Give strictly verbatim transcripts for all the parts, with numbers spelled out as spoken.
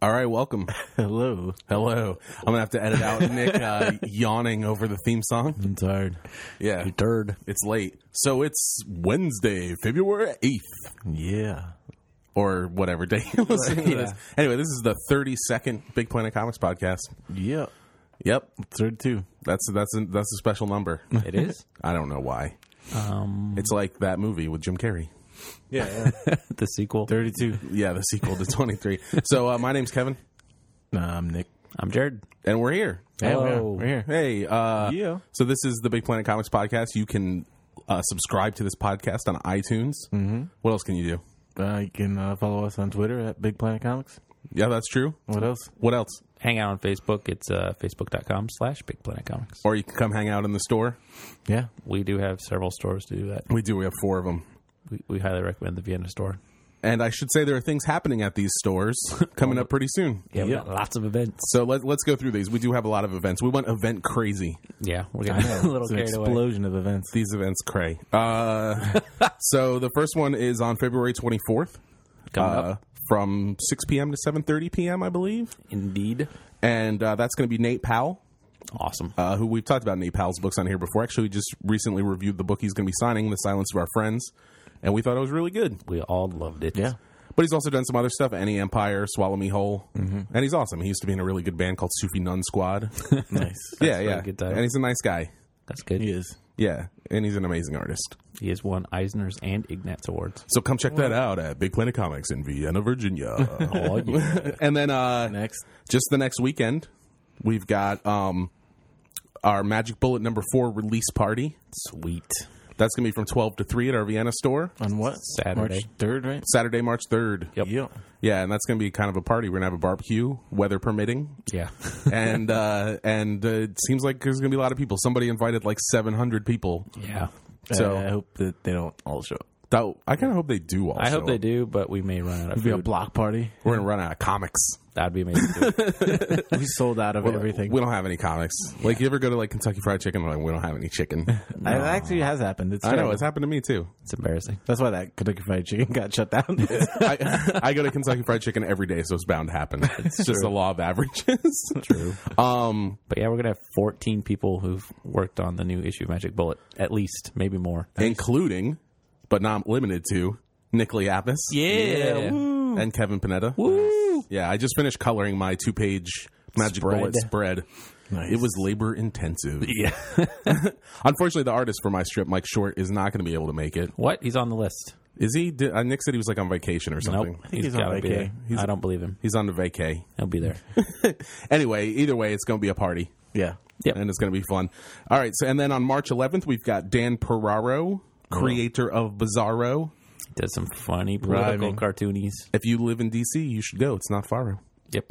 All right, welcome. Hello. Hello. I'm going to have to edit out Nick uh, yawning over the theme song. I'm tired. Yeah. You're tired. It's late. So it's Wednesday, February eighth. Yeah. Or whatever day you're listening to Yeah. this. Anyway, this is the thirty-second Big Planet Comics podcast. Yep. Yep. thirty-two. That's that's a, that's a special number. It is? I don't know why. Um, It's like that movie with Jim Carrey. Yeah. yeah. the sequel. thirty-two. Yeah, the sequel to twenty-three. So uh, my name's Kevin, Nah, I'm Nick. I'm Jared. and we're here. Hello. We're here. Hey, uh, Yeah. so this is the Big Planet Comics podcast. You can uh, subscribe to this podcast on iTunes. Mm-hmm. What else can you do? Uh, you can uh, follow us on Twitter at Big Planet Comics. Yeah, that's true. What else? What else? Hang out on Facebook. It's uh, facebook.com slash Big Planet Comics. Or you can come hang out in the store. Yeah. We do have several stores to do that. We do. We have four of them. We, we highly recommend the Vienna store. And I should say there are things happening at these stores coming up pretty soon. Yeah, we Yeah. got lots of events. So let, let's go through these. We do have a lot of events. We went event crazy. Yeah, we're getting a little It's an carried away. explosion of events. These events cray. Uh, so the first one is on February twenty-fourth. Coming uh, up. From six p.m. to seven thirty p.m., I believe. Indeed. And uh, that's going to be Nate Powell. Awesome. Uh, who we've talked about Nate Powell's books on here before. Actually, we just recently reviewed the book he's going to be signing, The Silence of Our Friends, and we thought it was really good. We all loved it. Yeah. But he's also done some other stuff, Any Empire, Swallow Me Whole, mm-hmm. and he's awesome. He used to be in a really good band called Sufi Nun Squad. Nice. yeah, really yeah, good title. and he's a nice guy. That's good. He is. Yeah, and he's an amazing artist. He has won Eisner's and Ignatz Awards. So come check that out at Big Planet Comics in Vienna, Virginia. Oh, yeah. And then uh, Next. just the next weekend, we've got um, our Magic Bullet number four release party. Sweet. That's going to be from twelve to three at our Vienna store. On what? Saturday. March third, right? Saturday, March third. Yep. Yeah. Yeah, and that's going to be kind of a party. We're going to have a barbecue, weather permitting. Yeah. and uh, and uh, it seems like there's going to be a lot of people. Somebody invited like seven hundred people. yeah. So- Uh, I hope that they don't all show up. That, I kind of hope they do all I hope show they up. do, but we may run out of It'll be a food. block party. We're going to run out of comics. That'd be amazing. Too. We sold out of everything. We don't have any comics. Like, you ever go to like Kentucky Fried Chicken? Like, we don't have any chicken. It actually has happened. It's I know, terrible. it's happened to me too. It's embarrassing. That's why that Kentucky Fried Chicken got shut down. I, I go to Kentucky Fried Chicken every day, so it's bound to happen. It's just the law of averages. True. Um, But yeah, we're going to have fourteen people who've worked on the new issue of Magic Bullet. At least, maybe more. including, but not limited to, Nick Liapis. Yeah. And Kevin Panetta. Woo! Yeah, I just finished coloring my two-page Magic Spread. Bullet spread. Nice. It was labor intensive. Yeah. Unfortunately, the artist for my strip, Mike Short, is not going to be able to make it. What? He's on the list. Is he? Did, uh, Nick said he was like on vacation or something. Nope. he's He's on got to be vacay. there. I don't believe him. He's on the vacay. He'll be there. Anyway, either way, it's going to be a party. Yeah. Yep. And it's going to be fun. All right. So, and then on March eleventh, we've got Dan Perraro, creator of Bizarro. He does some funny political Rhyming. cartoonies. If you live in D C, you should go. It's not far. Yep.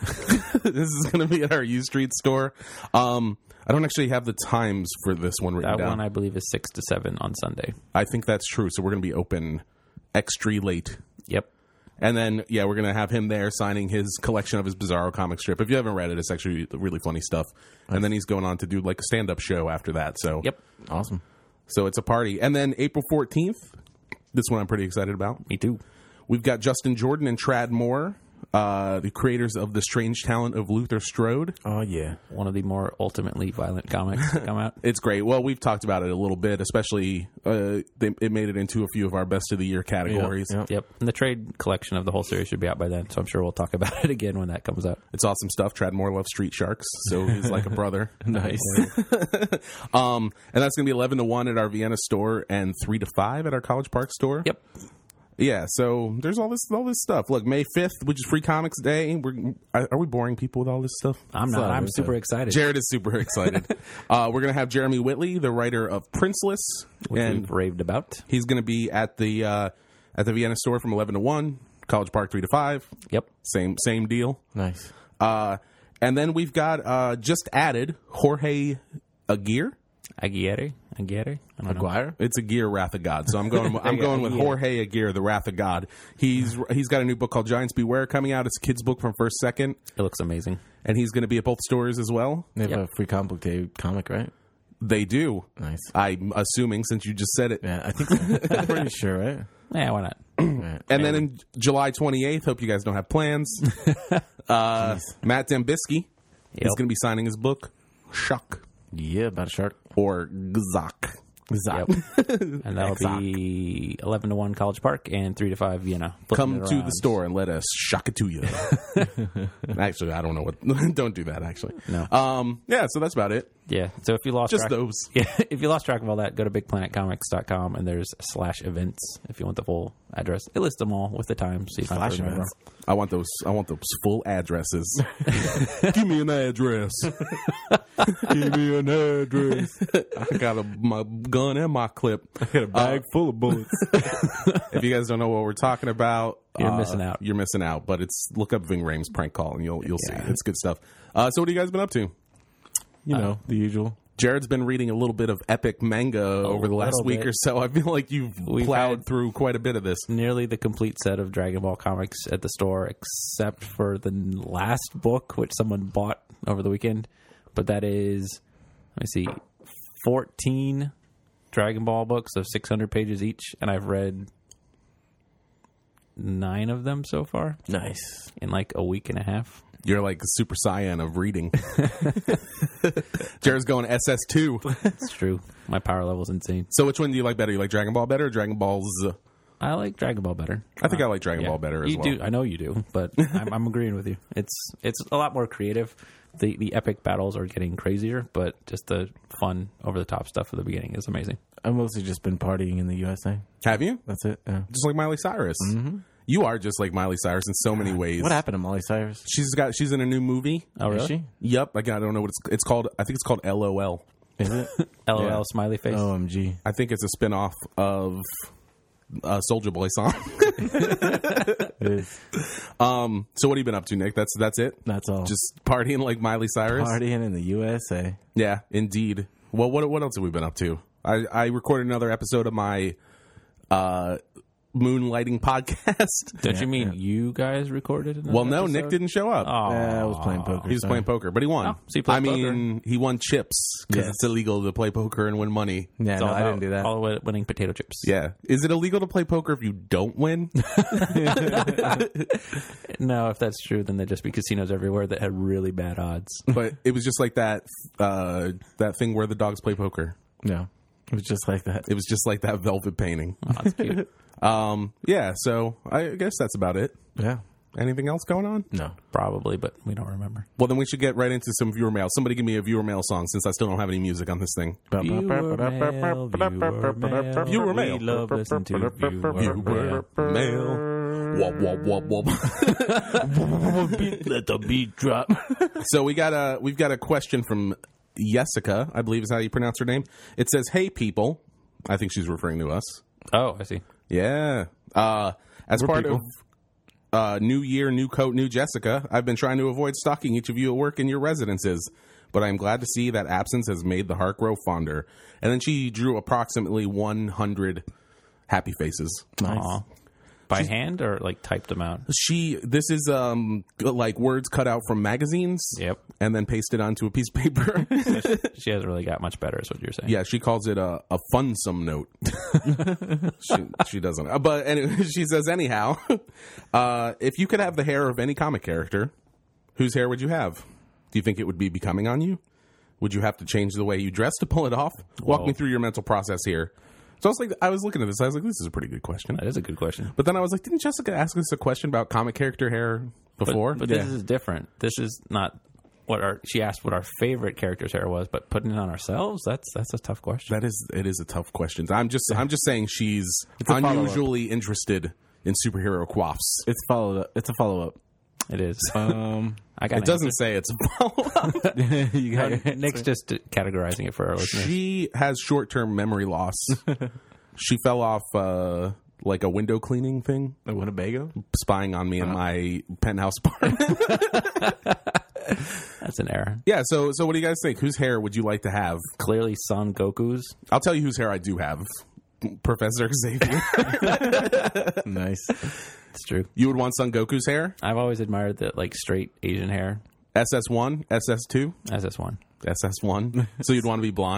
This is going to be at our U Street store. Um, I don't actually have the times for this one written That down. one, I believe, is six to seven on Sunday. I think that's true. So we're going to be open extra late. Yep. And then, yeah, we're going to have him there signing his collection of his Bizarro comic strip. If you haven't read it, it's actually really funny stuff. And then he's going on to do like a stand-up show after that. So, Yep. Awesome. so it's a party. And then April fourteenth, this one I'm pretty excited about. Me too. We've got Justin Jordan and Trad Moore, uh, the creators of The Strange Talent of Luther Strode. Oh, yeah. One of the more ultimately violent comics to come out. It's great. Well, we've talked about it a little bit, especially uh, they, it made it into a few of our best of the year categories. Yeah, yeah. Yep. And the trade collection of the whole series should be out by then, so I'm sure we'll talk about it again when that comes out. It's awesome stuff. Trad Moore loves Street Sharks, so he's like a brother. Nice. Um, and that's going to be eleven to one at our Vienna store and three to five at our College Park store. Yep. Yeah, so there's all this all this stuff. Look, May fifth, which is Free Comics Day. We're, are, are we boring people with all this stuff? I'm not. Sorry, I'm sorry. super excited. Jared is super excited. uh, we're going to have Jeremy Whitley, the writer of Princeless, Which and we've raved about. he's going to be at the uh, at the Vienna store from eleven to one, College Park three to five. Yep. Same same deal. Nice. Uh, and then we've got uh, just added Jorge Aguirre. Aguirre? Aguirre? I don't know. Aguirre? It's Aguirre, Wrath of God. So I'm going. I'm Yeah, going with yeah. Jorge Aguirre, the Wrath of God. He's he's got a new book called Giants Beware coming out. It's a kid's book from First Second, It looks amazing. and he's going to be at both stores as well. They have Yep. a free comic book day comic, right? They do. Nice. I'm assuming since you just said it. Yeah, I think so. I'm pretty sure, right? Yeah, why not? Right. And then in July twenty-eighth, hope you guys don't have plans, uh, Matt Dembisky Yep. is going to be signing his book, Shock, Yeah, about a shark. or Gzak. Zap. And that'll be eleven to one College Park and three to five Vienna. Flipping Come it to around. the store and let us shock it to you. Actually, I don't know what. Don't do that, actually. No. Um, yeah, so that's about it. Yeah. So if you lost Just track, those. Yeah, if you lost track of all that, go to big planet comics dot com and there's slash events if you want the full address. It lists them all with the times. So you don't have Slash to remember. events. I want those. I want those full addresses. Give me an address. Give me an address. I got a, my gun and my clip. I got a bag full of bullets. If you guys don't know what we're talking about, You're uh, missing out. You're missing out. But it's look up Ving Rhames prank call and you'll you'll see. It's good stuff. Uh, so what have you guys been up to? You know, the usual. Jared's been reading a little bit of epic manga over the last little week bit. or so. I feel like you've We've plowed had- through quite a bit of this. Nearly the complete set of Dragon Ball comics at the store, except for the last book, which someone bought over the weekend. But that is, let me see, fourteen Dragon Ball books of six hundred pages each, and I've read nine of them so far Nice. in like a week and a half. You're like a super saiyan of reading. Jared's going S S two. It's true. My power level's insane. So which one do you like better? You like Dragon Ball better or Dragon Ball Z? I like Dragon Ball better. I think I like Dragon Ball better as you well. do. I know you do, but I'm, I'm agreeing with you. It's it's a lot more creative. The the epic battles are getting crazier, but just the fun, over the top stuff at the beginning is amazing. I've mostly just been partying in the U S A. Have you? That's it. Yeah. Just like Miley Cyrus. Mm-hmm. You are just like Miley Cyrus in so many ways. What happened to Molly Cyrus? She's got. She's in a new movie. Oh, really? Is she? Yep. Like I don't know what it's. It's called. I think it's called L O L. Is it? LOL Yeah. smiley face. O M G. I think it's a spin-off of a Soulja Boy song. It is. um. So what have you been up to, Nick? That's that's it. That's all. Just partying like Miley Cyrus. partying in the U S A. Yeah, indeed. Well, what what else have we been up to? I, I recorded another episode of my uh, moonlighting podcast. Don't you mean you guys recorded it? Well, no, Nick didn't show up. Oh, Yeah, I was playing poker. He was sorry. playing poker, but he won. Oh, so he played I mean, he won chips because Yes. it's illegal to play poker and win money. Yeah, It's no, all I about didn't do that. All about winning potato chips. Yeah. Is it illegal to play poker if you don't win? No, if that's true, then there'd just be casinos everywhere that had really bad odds. But it was just like that uh, that thing where the dogs play poker. No. It was just like that. It was just like that velvet painting. Oh, that's cute. Um, yeah, so I guess that's about it. Yeah. Anything else going on? No. Probably, but we don't remember. Well, then we should get right into some viewer mail. Somebody give me a viewer mail song since I still don't have any music on this thing. Viewer mail, viewer mail. Viewer mail. We love listening to viewer mail. Viewer mail. Wop, wop, wop, wop. Let the beat drop. So we got a we've got a question from Jessica, I believe is how you pronounce her name. It says, "Hey people," I think she's referring to us. Oh, I see. Yeah. Uh, as We're part people. of uh, New Year, New Coat, New Jessica, I've been trying to avoid stalking each of you at work in your residences, but I'm glad to see that absence has made the heart grow fonder. And then she drew approximately one hundred happy faces. Nice. Aw. By hand or like typed them out? She, this is um like words cut out from magazines, Yep. and then pasted onto a piece of paper. She hasn't really got much better, is what you're saying. Yeah, she calls it a, a funsome note. she, she doesn't. Uh, But anyway, she says, anyhow, uh, if you could have the hair of any comic character, whose hair would you have? Do you think it would be becoming on you? Would you have to change the way you dress to pull it off? Walk Whoa. me through your mental process here. So I was like, I was looking at this. I was like, this is a pretty good question. That is a good question. But then I was like, didn't Jessica ask us a question about comic character hair But, before? but Yeah. this is different. This is not what our. She asked what our favorite character's hair was, but putting it on ourselves, that's that's a tough question. That is, it is a tough question. I'm just, I'm just saying she's a follow-up. unusually interested in superhero coiffs. It's followed up. It's a follow up. It is. Um, I got It doesn't say it's a follow-up. you got your Nick's just categorizing it for our listeners. She has short-term memory loss. She fell off uh, like a window cleaning thing, a Winnebago. spying on me in my penthouse apartment. That's an error. Yeah. So, so what do you guys think? Whose hair would you like to have? Clearly, Son Goku's. I'll tell you whose hair I do have. Professor Xavier. Nice. It's true. You would want Son Goku's hair? I've always admired the like straight Asian hair. S S one, S S two, S S one. S S one. So you'd want to be blonde.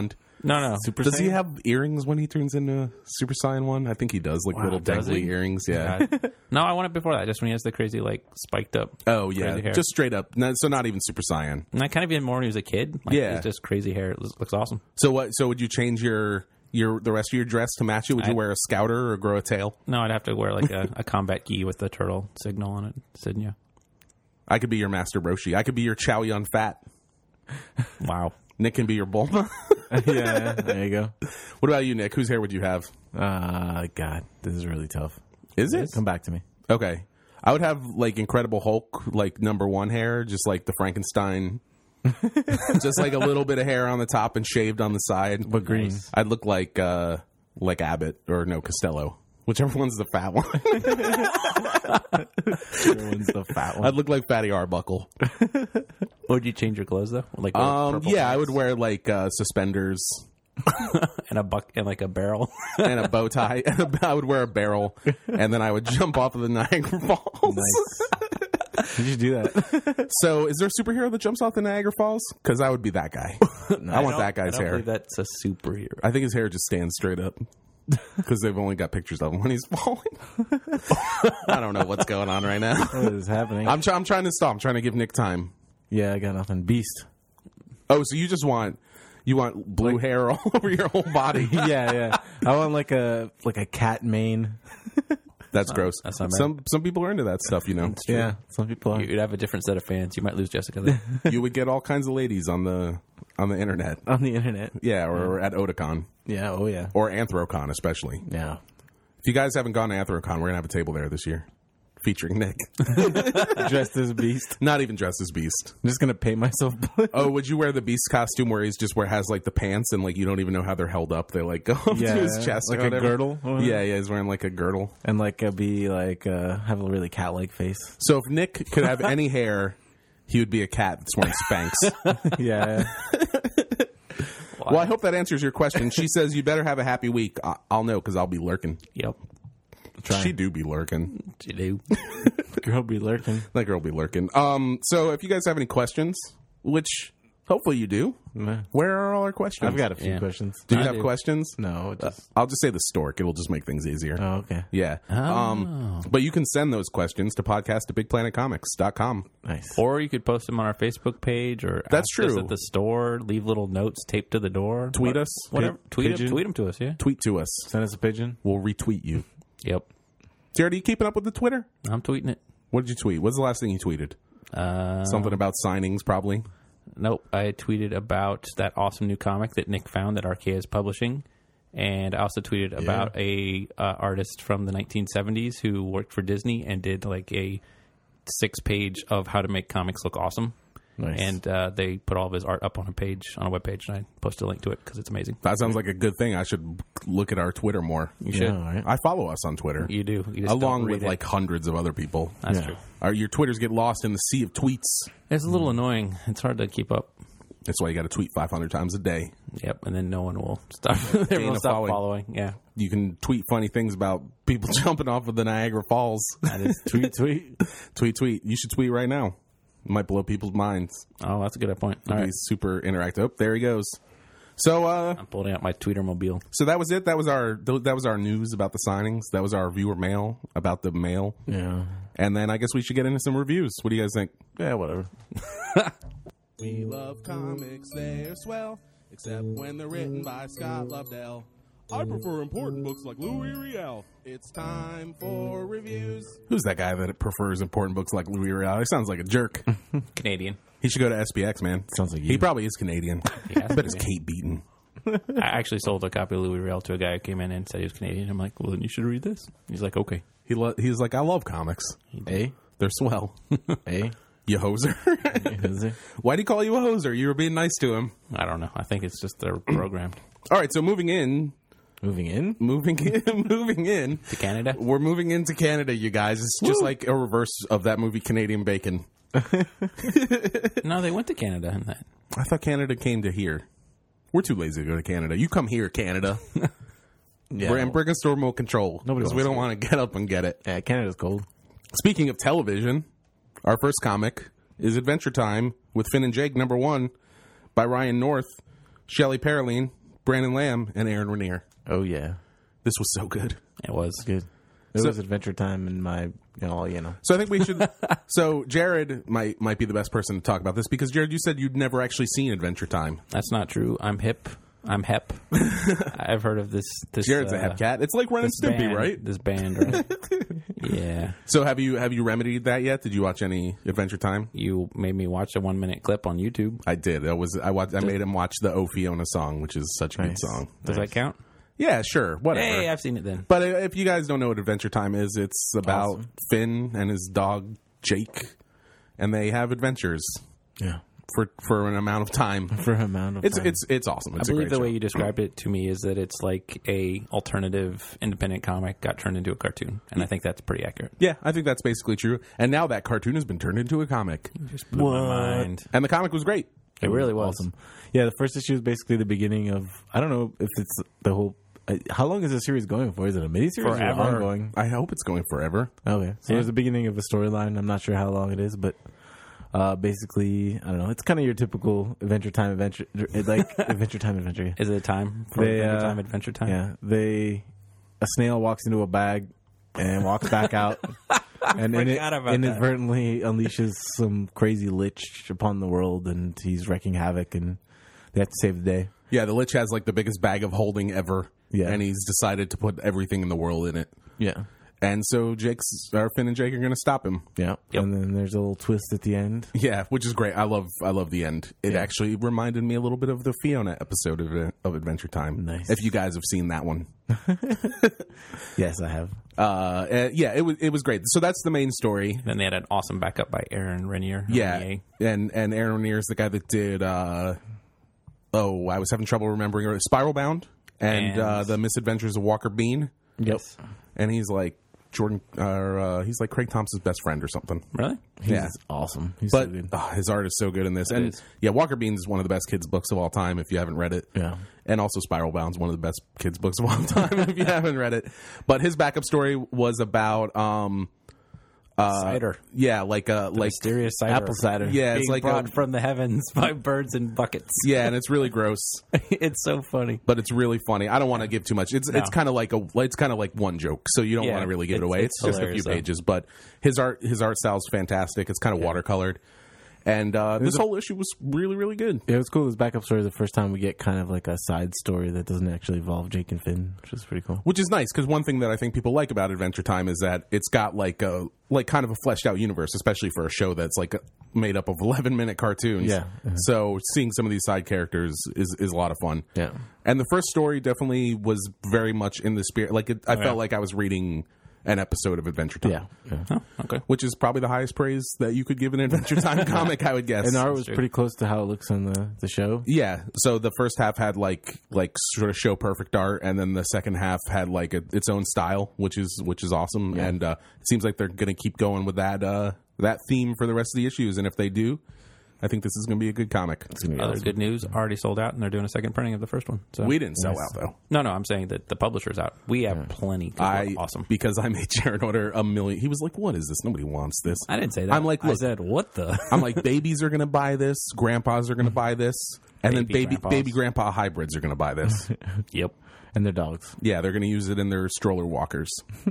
No, no. Super Does he Saiyan? have earrings when he turns into Super Saiyan one? I think he does, like little does dangly he? earrings. Yeah. God. No, I want it before that. Just when he has the crazy, like, spiked up. Oh yeah, crazy hair. just straight up. No, so not even Super Saiyan. And I kind of even more when he was a kid. Like, Yeah. It's just crazy hair. It looks, looks awesome. So what? So would you change your your the rest of your dress to match it? Would you I- wear a scouter or grow a tail? No, I'd have to wear, like, a, a combat gi with the turtle signal on it. Sidnya. I could be your Master Roshi. I could be your Chow Yun Fat. Wow. Nick can be your Bulma. yeah, there you go. What about you, Nick? Whose hair would you have? Uh, God, this is really tough. Is it? Come back to me. Okay. I would have like Incredible Hulk, like number one hair, just like the Frankenstein. Just like a little bit of hair on the top and shaved on the side. But green. Nice. I'd look like uh like Abbott or no Costello. Whichever one's the fat one. Everyone's the fat one. I'd look like Fatty Arbuckle. Would you change your clothes, though? Like, wear Um purple yeah, I pants would wear like uh suspenders and a buck and, like, a barrel. and a bow tie. I would wear a barrel and then I would jump off of the Niagara Falls. Nice. Did you do that? So, is there a superhero that jumps off the Niagara Falls? Because I would be that guy. I want that I guy's don't hair. believe that's a superhero. I think his hair just stands straight up because they've only got pictures of him when he's falling. I don't know what's going on right now. What is happening? I'm, try- I'm trying to stop. I'm trying to give Nick time. yeah, I got nothing. Beast. Oh, so you just want you want blue hair all over your whole body? yeah, yeah. I want like a like a cat mane. That's gross. that's not bad. some some people are into that stuff, you know. Yeah, some people are You'd have a different set of fans. You might lose Jessica there. You would get all kinds of ladies on the on the internet. on the internet. Yeah, or at Otakon Yeah. Oh yeah. or Anthrocon, especially. Yeah. If you guys haven't gone to Anthrocon, we're gonna have a table there this year, featuring Nick. Dressed as a beast. Not even dressed as Beast. I'm just gonna paint myself blue. Oh, would you wear the Beast costume where he's just where has like the pants and like you don't even know how they're held up? They like go up Yeah, to his chest, like or a whatever. girdle or whatever? Yeah, yeah, he's wearing like a girdle. And like uh, be like uh, have a really cat-like face. So if Nick could have any hair, he would be a cat that's wearing Spanx. Yeah. Well, I hope that answers your question. She says you better have a happy week. I- I'll know because I'll be lurking. Yep. Trying. She do be lurking. You do. Girl be lurking. That girl be lurking. Um. So if you guys have any questions, which hopefully you do, Meh. where are all our questions? I've got a few Yeah. questions. Do you I have do. questions? No, just I'll just say the stork. It'll just make things easier. oh, okay. Yeah. Um, but you can send those questions to podcast at big planet comics dot com. Nice. Or you could post them on our Facebook page, or That's ask us true. at the store. Leave little notes taped to the door. Tweet What- us. Whatever. Pi- tweet them. pigeon. Tweet them to us. Yeah. Tweet to us. Send us a pigeon. We'll retweet you. Yep. Jared, are you keeping up with the Twitter? I'm tweeting it. What did you tweet? What's the last thing you tweeted? Uh, Something about signings, probably. Nope. I tweeted about that awesome new comic that Nick found that Archaea is publishing, and I also tweeted about a uh, artist from the nineteen seventies who worked for Disney and did like a six page of how to make comics look awesome. Nice. And uh, they put all of his art up on a page, on a web page, and I posted a link to it because it's amazing. That sounds like a good thing. I should look at our Twitter more. You yeah, should. all right. I follow us on Twitter, You do. You just don't along read with it. like hundreds of other people. That's Yeah. true. Our, your Twitters get lost in the sea of tweets. It's a little annoying. It's hard to keep up. That's why you got to tweet five hundred times a day. Yep, and then no one will stop. Everyone Gain will a stop following. following. Yeah, You can tweet funny things about people jumping off of the Niagara Falls. that is. Tweet, tweet. tweet, tweet. You should tweet right now. It might blow people's minds. Oh, that's a good point. All Be right, super interactive. Oh, there he goes. So, uh, I'm pulling out my Tweeter mobile. so that was it. That was our that was our news about the signings. That was our viewer mail about the mail. Yeah. And then I guess we should get into some reviews. What do you guys think? Yeah, whatever. We love comics, they're swell, except when they're written by Scott Lobdell. I prefer important books like Louis Riel. It's time for reviews. Who's that guy that prefers important books like Louis Riel? He sounds like a jerk. Canadian. He should go to S B X, man. Sounds like He you. probably is Canadian. He has I to bet it's be. Kate Beaton. I actually sold a copy of Louis Riel to a guy who came in and said he was Canadian. I'm like, well, then you should read this. He's like, okay. He lo- he's like, I love comics. A? They're swell. A? You hoser. Is it? Why'd he call you a hoser? You were being nice to him. I don't know. I think it's just they're programmed All right, so moving in, Moving in? moving in, moving in. to Canada. We're moving into Canada, you guys. It's just like a reverse of that movie, Canadian Bacon. No, they went to Canada in that. I thought Canada came to here. We're too lazy to go to Canada. You come here, Canada. Yeah. We're, and bring us to remote control. Nobody Because we wants don't to. want to get up and get it. Yeah, Canada's cold. Speaking of television, our first comic is Adventure Time with Finn and Jake, number one, by Ryan North, Shelley Pereline, Brandon Lamb and Aaron Rainier. Oh yeah, This was so good. It was. good. It So- was Adventure Time in my, you know, you know. So I think we should. So Jared might might be the best person to talk about this because Jared, you said you'd never actually seen Adventure Time. That's not true. I'm hip. I'm hep. I've heard of this. this Jared's uh, a hep cat. It's like Ren and this Stimpy, band, right? This band, right? Yeah. So have you have you remedied that yet? Did you watch any Adventure Time? You made me watch a one minute clip on YouTube. I did. I was I watched, I made him watch the O Fiona song, which is such a Nice. good song. Does that count? Yeah, sure, whatever. Hey, I've seen it then. But if you guys don't know what Adventure Time is, it's about Awesome. Finn and his dog Jake, and they have adventures Yeah. for for an amount of time. For an amount of It's time. it's it's awesome. It's I a believe great the way show. you described it to me is that it's like a alternative independent comic got turned into a cartoon, and I think that's pretty accurate. Yeah, I think that's basically true. And now that cartoon has been turned into a comic, Just blew What? my mind. and the comic was great. It really was. awesome. Yeah, the first issue is basically the beginning of. I don't know if it's the whole. Uh, how long is the series going for? Is it a miniseries or Forever. ongoing? I hope it's going forever. Okay, so Yeah. there's the beginning of a storyline. I'm not sure how long it is, but uh, basically, I don't know. It's kind of your typical Adventure Time adventure, it- like Adventure Time adventure. Is it a time for They, Adventure uh, Time? Adventure Time? Yeah, they a snail walks into a bag and walks back out, and in it, forgot about that. inadvertently unleashes some crazy lich upon the world, and he's wreaking havoc, and they have to save the day. Yeah, the Lich has like the biggest bag of holding ever. Yeah. and he's decided to put everything in the world in it. Yeah, And so Jake's, or Finn and Jake are going to stop him. yeah, Yep. and then there's a little twist at the end. Yeah, which is great. I love I love the end. It Yeah. actually reminded me a little bit of the Fiona episode of, of Adventure Time. Nice. If you guys have seen that one. Yes, I have. Uh, uh, yeah, it was it was great. So that's the main story. Then they had an awesome backup by Aaron Rainier. Yeah, Rainier. and and Aaron Rainier is the guy that did. Uh, oh, I was having trouble remembering her. Spiral Bound and, And- uh, the Misadventures of Walker Bean. Yep, And he's like Jordan, or uh, he's like Craig Thompson's best friend or something. Really? he's Yeah. awesome. He's But so good. oh, his art is so good in this. And is. yeah, Walker Beans is one of the best kids books of all time if you haven't read it. Yeah. And also Spiral Bound's one of the best kids books of all time if you haven't read it. But his backup story was about um Cider. yeah, like uh like Mysterious cider. apple cider. yeah, it's Being like brought a, from the heavens by birds in buckets. yeah, and it's really gross, It's so funny. but it's really funny. I don't want to give too much. It's it's kind of like a it's kind of like one joke, so you don't Yeah, want to really give it it's- away. it's It's, just a few hilarious, though. pages, but his art his art style is fantastic. It's kind of watercolored. And uh, this whole issue was really, really good. Yeah, it was cool. This backup story is the first time we get kind of like a side story that doesn't actually involve Jake and Finn, which is pretty cool. Which is nice because one thing that I think people like about Adventure Time is that it's got like a like kind of a fleshed out universe, especially for a show that's like made up of eleven minute cartoons. Yeah. Uh-huh. So seeing some of these side characters is is a lot of fun. Yeah. And the first story definitely was very much in the spirit. Like it, I yeah. felt like I was reading an episode of Adventure Time. Yeah. yeah. Oh, okay. Which is probably the highest praise that you could give an Adventure Time comic, I would guess. And the art was true. pretty close to how it looks on the, the show. Yeah, so the first half had like like sort of show perfect art, and then the second half had like a, its own style, which is which is awesome. Yeah. And uh, it seems like they're going to keep going with that uh, that theme for the rest of the issues. And if they do, I think this is going to be a good comic. It's gonna be Other awesome. good news, already sold out, and they're doing a second printing of the first one. So We didn't sell Nice. out though. No, no, I'm saying that the publisher's out. We have plenty. 'cause I we're awesome. because I made Jared order a million. He was like, "What is this? Nobody wants this." I didn't say that. I'm like, I look, said, what the? I'm like, babies are going to buy this, grandpas are going to buy this, and then Baby baby grandpas. baby grandpa hybrids are going to buy this. Yep. And their dogs. Yeah, they're going to use it in their stroller walkers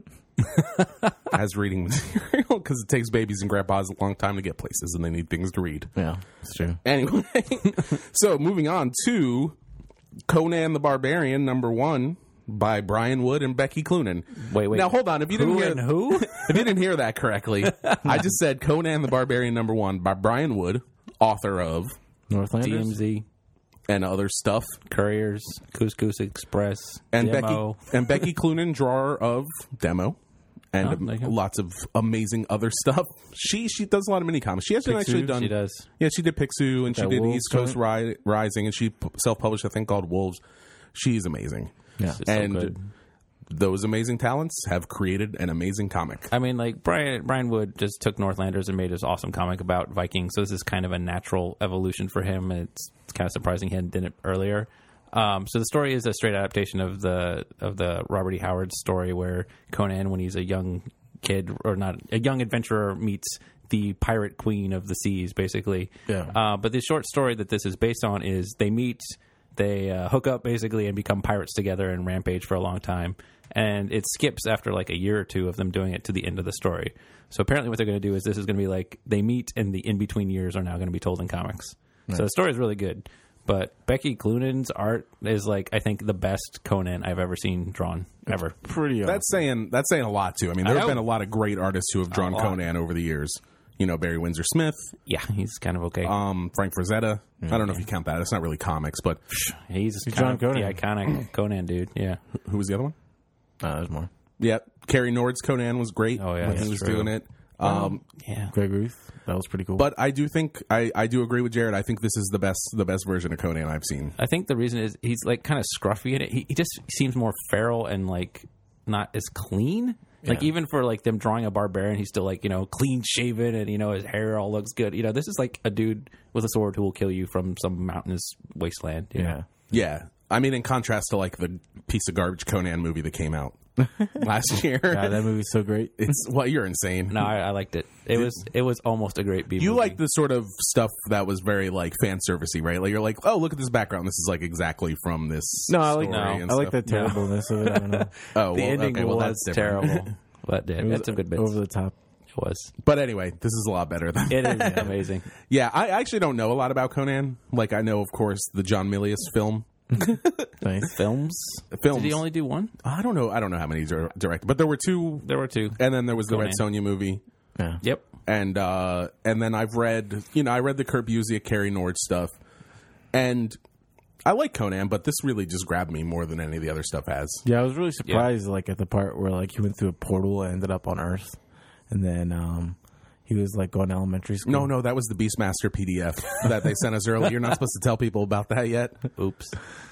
as reading material because it takes babies and grandpas a long time to get places and they need things to read. Yeah, it's true. Anyway, so moving on to Conan the Barbarian, number one, by Brian Wood and Becky Cloonan. Wait, wait. Now, hold on. If you didn't Who hear and who? if you didn't hear that correctly, I just said Conan the Barbarian, number one, by Brian Wood, author of Northlanders? D M Z, and other stuff, Couriers, Couscous Express, and Demo. Becky and Becky Cloonan, drawer of Demo. And Oh, there you go. lots of amazing other stuff. She she does a lot of mini comics. She hasn't Picsou, actually done. She does. Yeah, she did Picsou and she That did Wolves East Coast Ri- Rising, and she p- self-published a thing called Wolves. She's amazing. Yeah. It's so and good. those amazing talents have created an amazing comic. I mean, like Brian Brian Wood just took Northlanders and made his awesome comic about Vikings. So this is kind of a natural evolution for him. And it's, it's kind of surprising he hadn't done it earlier. Um, so the story is a straight adaptation of the of the Robert E. Howard story, where Conan, when he's a young kid or not a young adventurer, meets the pirate queen of the seas, basically. Yeah. Uh, but the short story that this is based on is they meet they uh, hook up basically and become pirates together and rampage for a long time. And it skips after like a year or two of them doing it to the end of the story. So apparently what they're going to do is this is going to be like they meet and the in-between years are now going to be told in comics. Nice. So the story is really good. But Becky Cloonan's art is like, I think, the best Conan I've ever seen drawn, ever. Pretty awesome. That's saying that's saying a lot, too. I mean, there I have know. been a lot of great artists who have drawn Conan over the years. You know, Barry Windsor Smith, Yeah, he's kind of okay. um, Frank Frazetta. Mm-hmm. I don't know if you count that. It's not really comics, but he's He's kind drawn of the Conan. iconic Conan dude, yeah. who was the other one? Uh, there's more. Yeah, Carrie Nord's Conan was great Oh, yeah, when he that's was true. doing it. Um, Yeah. Greg Ruth. That was pretty cool. but I do think I, I do agree with Jared. I think this is the best the best version of Conan I've seen. I think the reason is he's like kind of scruffy in it. He, he just seems more feral and like not as clean. Like Yeah. even for like them drawing a barbarian, he's still like, you know, clean shaven and, you know, his hair all looks good. You know, this is like a dude with a sword who will kill you from some mountainous wasteland. You yeah. know? Yeah, I mean, in contrast to like the piece of garbage Conan movie that came out last year. God, that movie's so great. It's well, you're insane. No, I, I liked it. It was it was almost a great B movie. You like the sort of stuff that was very like fan servicey, right? Like you're like, oh, look at this background. This is like exactly from this. No, I like story no. and I like stuff. the terribleness of it. I don't know. Oh, the well, ending okay, well, was that's different. terrible. But yeah, It was that's some good bits. over the top. It was. But anyway, this is a lot better than. It is amazing. Yeah, I actually don't know a lot about Conan. Like I know, of course, the John Milius film. Nice. Films? Films. Did he only do one? I don't know. I don't know how many he's directed, but there were two, There were two. and then there was the Red Conan. Sonja movie. Yeah. Yep. and uh, and then I've read, you know, I read the Kurt Busiek, Carrie Nord stuff, and I like Conan, but this really just grabbed me more than any of the other stuff has. Yeah, I was really surprised, like at the part where like he went through a portal and ended up on Earth, and then um, he was like going to elementary school. No, no, that was the Beastmaster P D F that they sent us earlier. You're not supposed to tell people about that yet. Oops.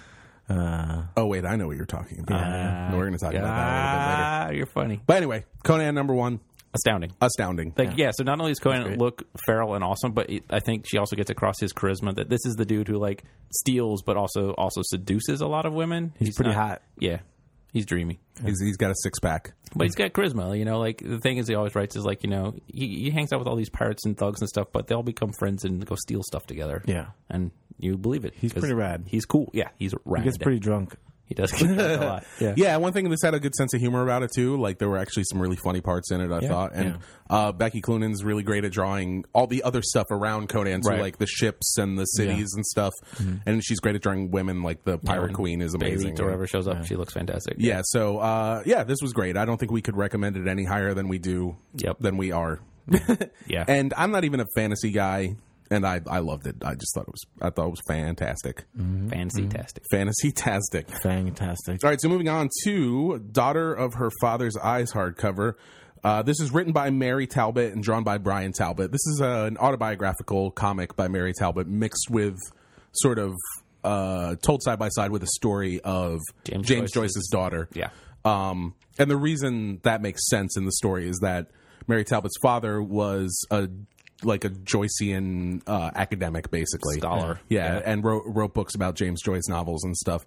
Uh, Oh wait, I know what you're talking about. Ah, No, we're going to talk about that a little bit later. Ah, you're funny. But anyway, Conan number one, Astounding. astounding. Like, yeah. so not only does Conan great. look feral and awesome, but it, I think she also gets across his charisma that this is the dude who, like, steals but also also seduces a lot of women. He's pretty hot. Yeah. He's dreamy. He's, he's got a six pack. But he's got charisma, you know, like, the thing is he always writes is, like, you know, he, he hangs out with all these pirates and thugs and stuff, but they all become friends and go steal stuff together. yeah, And you believe it. He's 'cause pretty rad. He's cool. Yeah, he's rad. he gets pretty drunk. He does get drunk a lot. Yeah. Yeah, one thing this had a good sense of humor about it too. Like there were actually some really funny parts in it, I Yeah, thought. And yeah. uh, Becky Cloonan's really great at drawing all the other stuff around Conan, so Right. like the ships and the cities and stuff. And she's great at drawing women. Like the Pirate when Queen is amazing. Beirut or whoever shows up, she looks fantastic. Yeah, so uh, yeah, this was great. I don't think we could recommend it any higher than we do. Yep. Than we are. Yeah. And I'm not even a fantasy guy, and I I loved it. I just thought it was I thought it was fantastic, Fancy-tastic. fantasy-tastic. Fantastic. All right, so moving on to Daughter of Her Father's Eyes hardcover. Uh, this is written by Mary Talbot and drawn by Brian Talbot. This is uh, an autobiographical comic by Mary Talbot mixed with sort of uh, told side by side with a story of James James, Joyce's- Joyce's daughter. Yeah. Um, and the reason that makes sense in the story is that Mary Talbot's father was a like a Joycean uh, academic, basically. Scholar. Yeah, Yeah. and wrote, wrote books about James Joyce novels and stuff.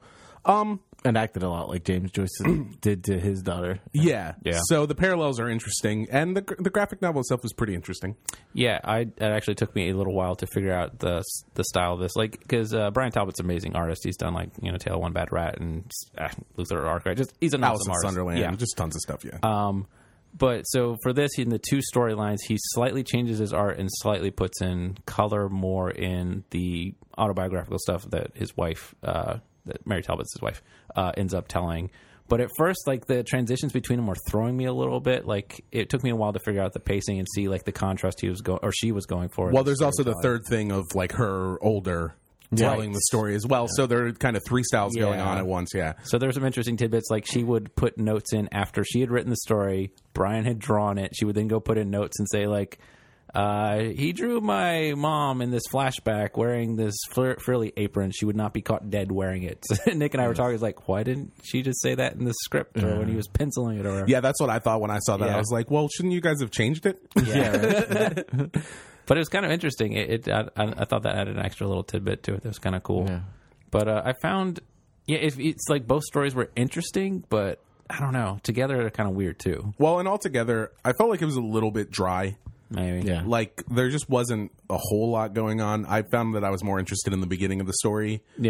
And acted a lot like James Joyce did to his daughter. Yeah. Yeah. So the parallels are interesting, and the the graphic novel itself is pretty interesting. Yeah, I it actually took me a little while to figure out the the style of this, like because uh, Brian Talbot's an amazing artist. He's done like you know Tale of One Bad Rat and uh, Luther Arkwright. Just he's an Alice awesome in artist. Sunderland, Yeah. just tons of stuff. Yeah. Um, but so for this, in the two storylines, he slightly changes his art and slightly puts in color more in the autobiographical stuff that his wife, uh, that Mary Talbot's his wife, uh, ends up telling. But at first, like the transitions between them were throwing me a little bit. Like it took me a while to figure out the pacing and see like the contrast he was going or she was going for. in well, the there's also the storytelling. third thing of like her older telling Right. the story as well. So there are kind of three styles going Yeah. on at once. Yeah. So there's some interesting tidbits. Like she would put notes in after she had written the story. Brian had drawn it. She would then go put in notes and say like, uh, he drew my mom in this flashback wearing this fr- frilly apron. She would not be caught dead wearing it. Nick and I were talking. It's like, why didn't she just say that in the script or when he was penciling it or whatever? Yeah, that's what I thought when I saw that. Yeah. I was like, well, shouldn't you guys have changed it? Yeah, right. But it was kind of interesting. It, it I, I thought that added an extra little tidbit to it. That was kind of cool. Yeah. But uh, I found, yeah, it, it's like both stories were interesting, but I don't know. Together, they're kind of weird too. Well, and altogether, I felt like it was a little bit dry. Maybe. Yeah. Like there just wasn't a whole lot going on. I found that I was more interested in the beginning of the story. Yeah.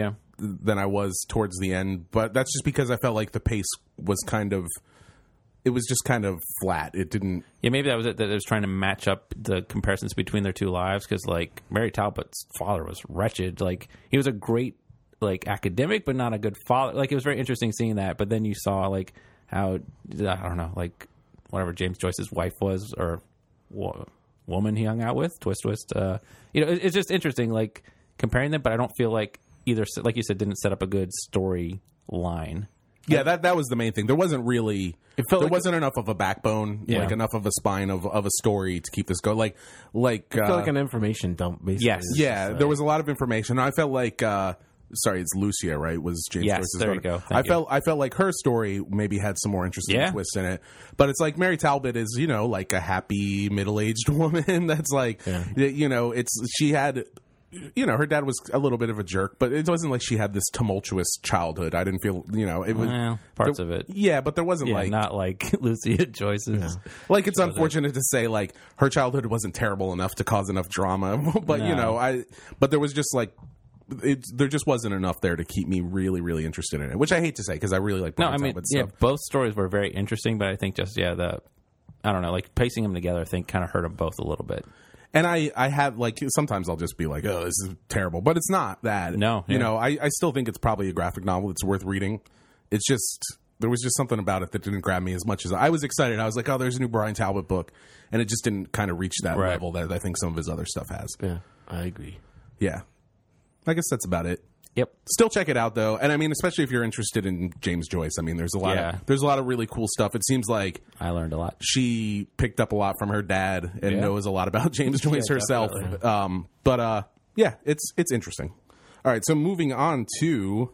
than I was towards the end, but that's just because I felt like the pace was kind of it was just kind of flat. It didn't. Yeah, maybe that was it. That it was trying to match up the comparisons between their two lives because, like, Mary Talbot's father was wretched. Like, he was a great like academic, but not a good father. Like, it was very interesting seeing that. But then you saw like how I don't know, like whatever James Joyce's wife was or wo- woman he hung out with, twist twist. Uh, you know, it, it's just interesting, like comparing them. But I don't feel like either, like you said, didn't set up a good story line. Yeah, that that was the main thing. There wasn't really It felt there like- wasn't enough of a backbone, Yeah. like enough of a spine of, of a story to keep this going. Like like I feel uh, like an information dump, basically. Yes. It's yeah, just like- there was a lot of information. I felt like uh, sorry, it's Lucia, right? Was James Yes, Joyce's there you daughter. go. Thank I you. felt I felt like her story maybe had some more interesting Yeah. twists in it. But it's like Mary Talbot is, you know, like a happy middle-aged woman that's like Yeah. you know, it's she had you know, her dad was a little bit of a jerk, but it wasn't like she had this tumultuous childhood. I didn't feel, you know, it was Well, parts there- of it. Yeah, but there wasn't Yeah, like not like Lucia Joyce's. like it's unfortunate to say like her childhood wasn't terrible enough to cause enough drama, but you No. know, I but there was just like it, there just wasn't enough there to keep me really, really interested in it. Which I hate to say because I really like No, Brian I mean, Talbot yeah, stuff. both stories were very interesting, but I think just yeah, the I don't know, like pacing them together, I think kind of hurt them both a little bit. And I, I have like sometimes I'll just be like, oh, this is terrible, but it's not that. No, you yeah. know, I, I still think it's probably a graphic novel that's worth reading. It's just there was just something about it that didn't grab me as much as I was excited. I was like, oh, there's a new Brian Talbot book, and it just didn't kind of reach that Right. level that I think some of his other stuff has. Yeah, I agree. Yeah, I guess that's about it. Yep. Still check it out though, and I mean, especially if you're interested in James Joyce. I mean, there's a lot Yeah. of there's a lot of really cool stuff. It seems like I learned a lot. she picked up a lot from her dad and Yeah. knows a lot about James Joyce Yeah, herself. definitely. Um, but uh, yeah, it's it's interesting. All right, so moving on to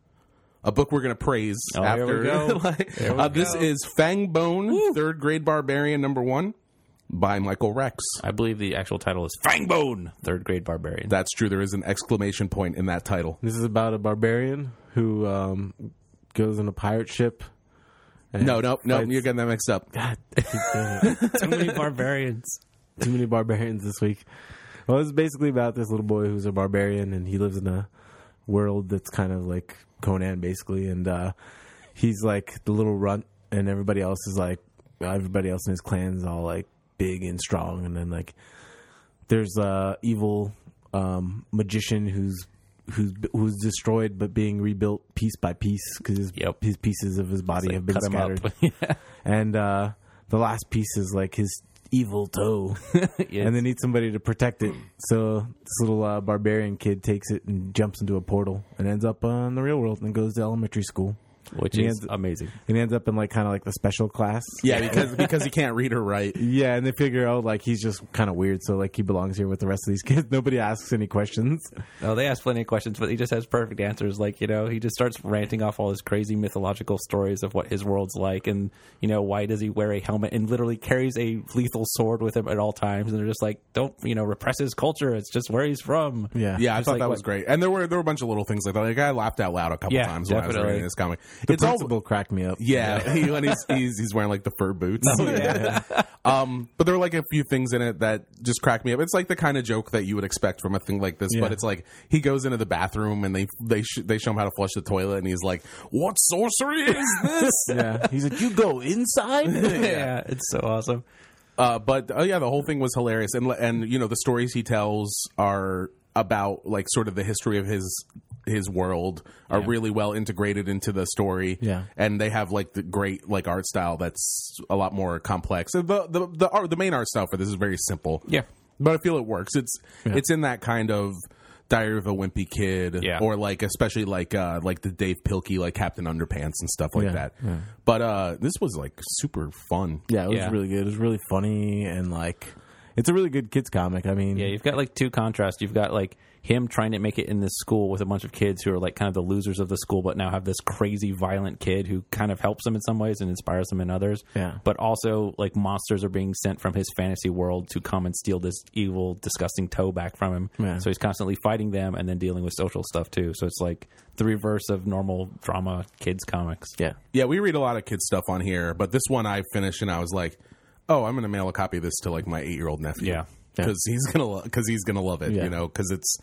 a book we're going to praise Oh, here after. we go. like, Here we uh, this go. is Fangbone, Third Grade Barbarian number one by Michael Rex. I believe the actual title is Fangbone, Third Grade Barbarian. That's true. There is an exclamation point in that title. This is about a barbarian who um, goes in a pirate ship. and No, no, no, fights- you're getting that mixed up. God, damn it. Too many barbarians. Too many barbarians this week. Well, it's basically about this little boy who's a barbarian, and he lives in a world that's kind of like Conan, basically. And uh, he's like the little runt, and everybody else is like, everybody else in his clan is all like big and strong. And then like, there's a evil um, magician who's who's who's destroyed but being rebuilt piece by piece because his, Yep. his pieces of his body Like, have been cut 'em scattered. up. Yeah. And uh, the last piece is like his evil toe. Yeah. And they need somebody to protect it. So this little uh, barbarian kid takes it and jumps into a portal and ends up uh, in the real world and goes to elementary school. Which He is ends- amazing. And he ends up in like kind of like the special class. Yeah, because because he can't read or write. Yeah, and they figure out like he's just kind of weird, so like he belongs here with the rest of these kids. Nobody asks any questions. Oh, they ask plenty of questions, but he just has perfect answers. Like, you know, he just starts ranting off all his crazy mythological stories of what his world's like, and you know, why does he wear a helmet and literally carries a lethal sword with him at all times? And they're just like, don't, you know, repress his culture. It's just where he's from. Yeah, Yeah, I Just thought like that what- was great, and there were there were a bunch of little things like that. Like I laughed out loud a couple Yeah, times when I was definitely. reading this comic. the it's all principal cracked me up. yeah, he, when he's, he's he's wearing like the fur boots. Oh, yeah. um, but there were like a few things in it that just cracked me up. It's like the kind of joke that you would expect from a thing like this, Yeah. but it's like he goes into the bathroom and they they sh- they show him how to flush the toilet, and he's like, "What sorcery is this?" Yeah, he's like, you go inside. yeah, it's so awesome. Uh, but oh yeah, the whole thing was hilarious, and and you know the stories he tells are about like sort of the history of his his world are Yeah. really well integrated into the story. Yeah. and they have like the great like art style that's a lot more complex. So the the the art, the main art style for this is very simple. Yeah. but I feel it works. It's Yeah. it's in that kind of Diary of a Wimpy Kid, Yeah. or like especially like uh like the Dave Pilkey like Captain Underpants and stuff like Yeah, that. yeah. But uh this was like super fun. Yeah, it was Yeah. really good. It was really funny and like it's a really good kids comic. I mean, Yeah, you've got like two contrasts. You've got like him trying to make it in this school with a bunch of kids who are like kind of the losers of the school, but now have this crazy violent kid who kind of helps them in some ways and inspires them in others. Yeah. But also like monsters are being sent from his fantasy world to come and steal this evil, disgusting toe back from him. Yeah. So he's constantly fighting them and then dealing with social stuff too. So it's like the reverse of normal drama kids comics. yeah, Yeah, we read a lot of kids stuff on here, but this one I finished and I was like, "Oh, I'm going to mail a copy of this to like my eight year old nephew." Yeah. because he's gonna because he's gonna love it. Yeah. You know, because it's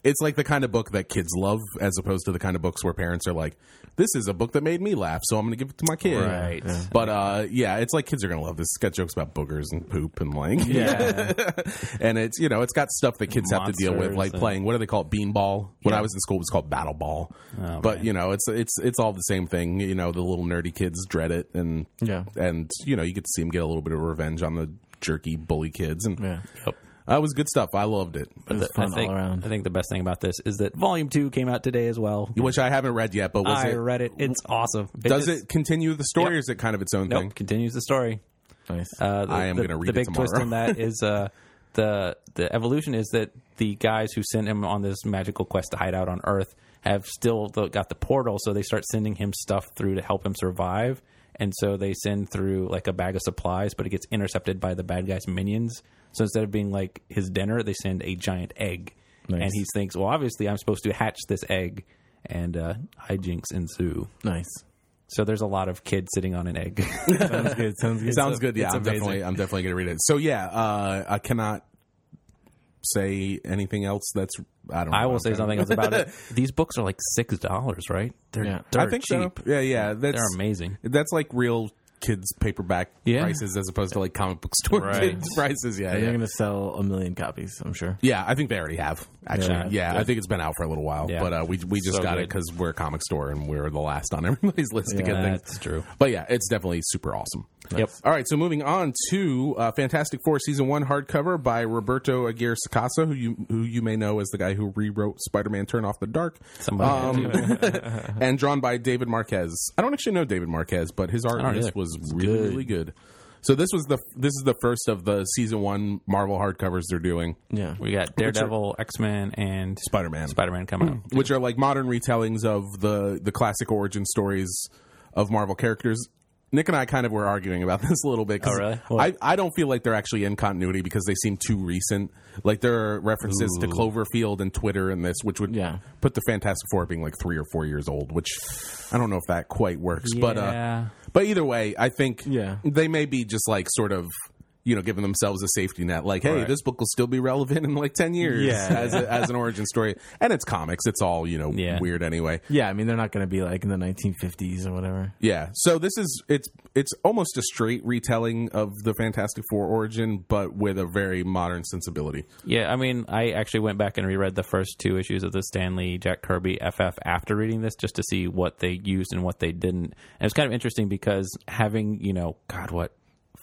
it's like the kind of book that kids love, as opposed to the kind of books where parents are like, "This is a book that made me laugh, so I'm going to give it to my kid." Right. Yeah. But uh, yeah, it's like kids are going to love this. It's got jokes about boogers and poop and like, Yeah. and it's you know it's got stuff that kids have to deal with, Monsters like and- playing. What do they call it? Beanball. When Yeah. I was in school, it was called battle ball. Oh, but man. you know, it's it's it's all the same thing. You know, the little nerdy kids dread it, and Yeah. and you know, you get to see them get a little bit of revenge on the jerky bully kids, and Yeah. Yep. that was good stuff. I loved it. It was I fun think, all around. I think the best thing about this is that Volume Two came out today as well. Which I haven't read yet, but was I it? read it. It's awesome. Does just- it continue the story, Yep. or is it kind of its own Nope. thing? Continues the story. Nice. Uh, the, I am the- gonna read the it big twist tomorrow. in that is uh, the the evolution is that the guys who sent him on this magical quest to hide out on Earth have still the, got the portal, so they start sending him stuff through to help him survive. And so they send through like a bag of supplies, but it gets intercepted by the bad guys' minions. So instead of being like his dinner, they send a giant egg. Nice. And he thinks, well, obviously I'm supposed to hatch this egg, and uh, hijinks ensue. Nice. So there's a lot of kids sitting on an egg. Sounds good. Sounds good. Sounds good. Yeah, it's I'm amazing. definitely, I'm definitely gonna read it. So yeah, uh, I cannot say anything else. That's I don't. know. I will I'm say kinda- something else about it. These books are like six dollars, right? They're Yeah. dirt I think cheap. so. Yeah, yeah. That's They're amazing. That's like real kids paperback Yeah. prices as opposed to like comic book store Right. kids prices. Yeah, And yeah. they're going to sell a million copies, I'm sure. Yeah, I think they already have. Actually, yeah, Yeah. I think it's been out for a little while, Yeah. but uh, we we just So got it good. because we're a comic store and we're the last on everybody's list to Yeah, get things. That's true. But yeah, it's definitely super awesome. Yep. All right, so moving on to uh, Fantastic Four Season One hardcover by Roberto Aguirre Sacasa, who you who you may know as the guy who rewrote Spider-Man: Turn Off the Dark, Somebody um, and drawn by David Marquez. I don't actually know David Marquez, but his art I don't in this either. was It's really good. really good. So this was the this is the first of the Season One Marvel hardcovers they're doing. Yeah. We got Daredevil, X-Men, and Spider-Man. Spider-Man coming out. Which are like modern retellings of the the classic origin stories of Marvel characters. Nick and I kind of were arguing about this a little bit. 'cause Oh, really? I, What? I don't feel like they're actually in continuity because they seem too recent. Like there are references to Cloverfield and Twitter in this, which would Yeah. put the Fantastic Four being like three or four years old, which I don't know if that quite works. But uh, Yeah. but either way, I think Yeah. they may be just like sort of, you know, giving themselves a safety net. Like, hey, Right. this book will still be relevant in like ten years Yeah. as, a, as an origin story. And it's comics. It's all, you know, Yeah. weird anyway. Yeah, I mean, they're not going to be like in the nineteen fifties or whatever. Yeah. So this is, it's it's almost a straight retelling of the Fantastic Four origin, but with a very modern sensibility. Yeah, I mean, I actually went back and reread the first two issues of the Stan Lee, Jack Kirby F F after reading this just to see what they used and what they didn't. And it's kind of interesting because having, you know, God, what,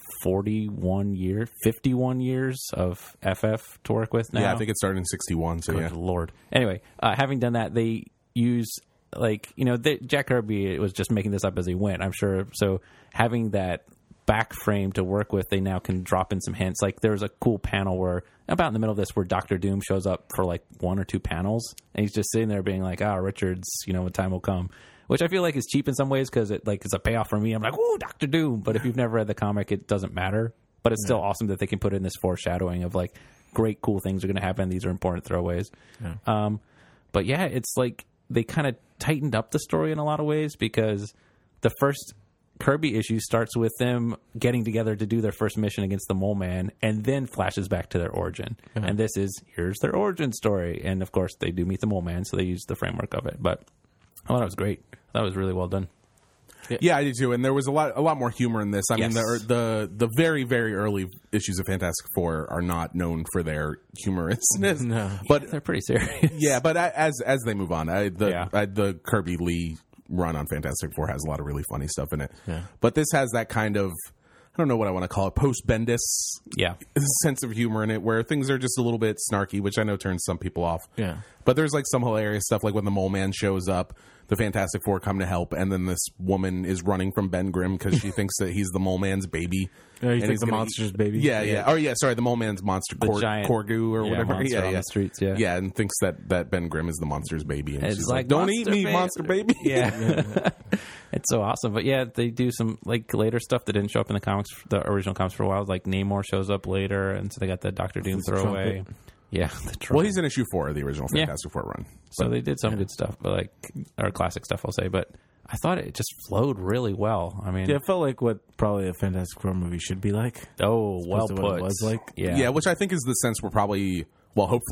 forty-one years, fifty-one years of F F to work with now? Yeah, I think it started in sixty-one. So Good yeah. Lord. Anyway, uh, having done that, they use like you know they, Jack Kirby was just making this up as he went. I'm sure. So having that back frame to work with, they now can drop in some hints. Like there's a cool panel where about in the middle of this where Doctor Doom shows up for like one or two panels, and he's just sitting there being like, "Ah, Richards, you know, when time will come." Which I feel like is cheap in some ways because it like is a payoff for me. I'm like, "Ooh, Doctor Doom!" But if you've never read the comic, it doesn't matter. But it's still awesome that they can put in this foreshadowing of like great, cool things are going to happen. These are important throwaways. Yeah. Um, but yeah, it's like they kind of tightened up the story in a lot of ways because the first Kirby issue starts with them getting together to do their first mission against the Mole Man and then flashes back to their origin. And this is, here's their origin story. And of course, they do meet the Mole Man, so they use the framework of it. But I thought it was great. That was really well done. Yeah, I did too, and there was a lot, a lot more humor in this. I mean, Yes. the, the the very, very early issues of Fantastic Four are not known for their humorousness. No. But They're pretty serious. yeah, but I, as as they move on, I, the Yeah. I, the Kirby Lee run on Fantastic Four has a lot of really funny stuff in it. Yeah. But this has that kind of, I don't know what I want to call it, post Bendis Yeah. sense of humor in it, where things are just a little bit snarky, which I know turns some people off. Yeah. But there's like some hilarious stuff, like when the Mole Man shows up, the Fantastic Four come to help, and then this woman is running from Ben Grimm because she thinks that he's the Mole Man's baby. Oh, you And think he's the gonna monster's eat- baby? Yeah, yeah. Oh, yeah. Sorry, the Mole Man's monster, The Cor- giant- Corgu or yeah, whatever. monster yeah, on yeah. the streets, yeah. yeah, and thinks that that Ben Grimm is the monster's baby, and It's she's like, like, "Don't eat monster me, baby." monster baby." Yeah. It's so awesome. But yeah, they do some like later stuff that didn't show up in the comics, the original comics for a while. Like Namor shows up later, and so they got the Doctor Doom The throwaway. trumpet. Yeah, the trumpet. Well, he's in issue four of the original Yeah. Fantastic Four run. So they did some good stuff, but like or classic stuff, I'll say. But I thought it just flowed really well. I mean, Yeah, it felt like what probably a Fantastic Four movie should be like. oh, well to what it put. was like. yeah, Yeah, which I think is the sense we're probably, well, hopefully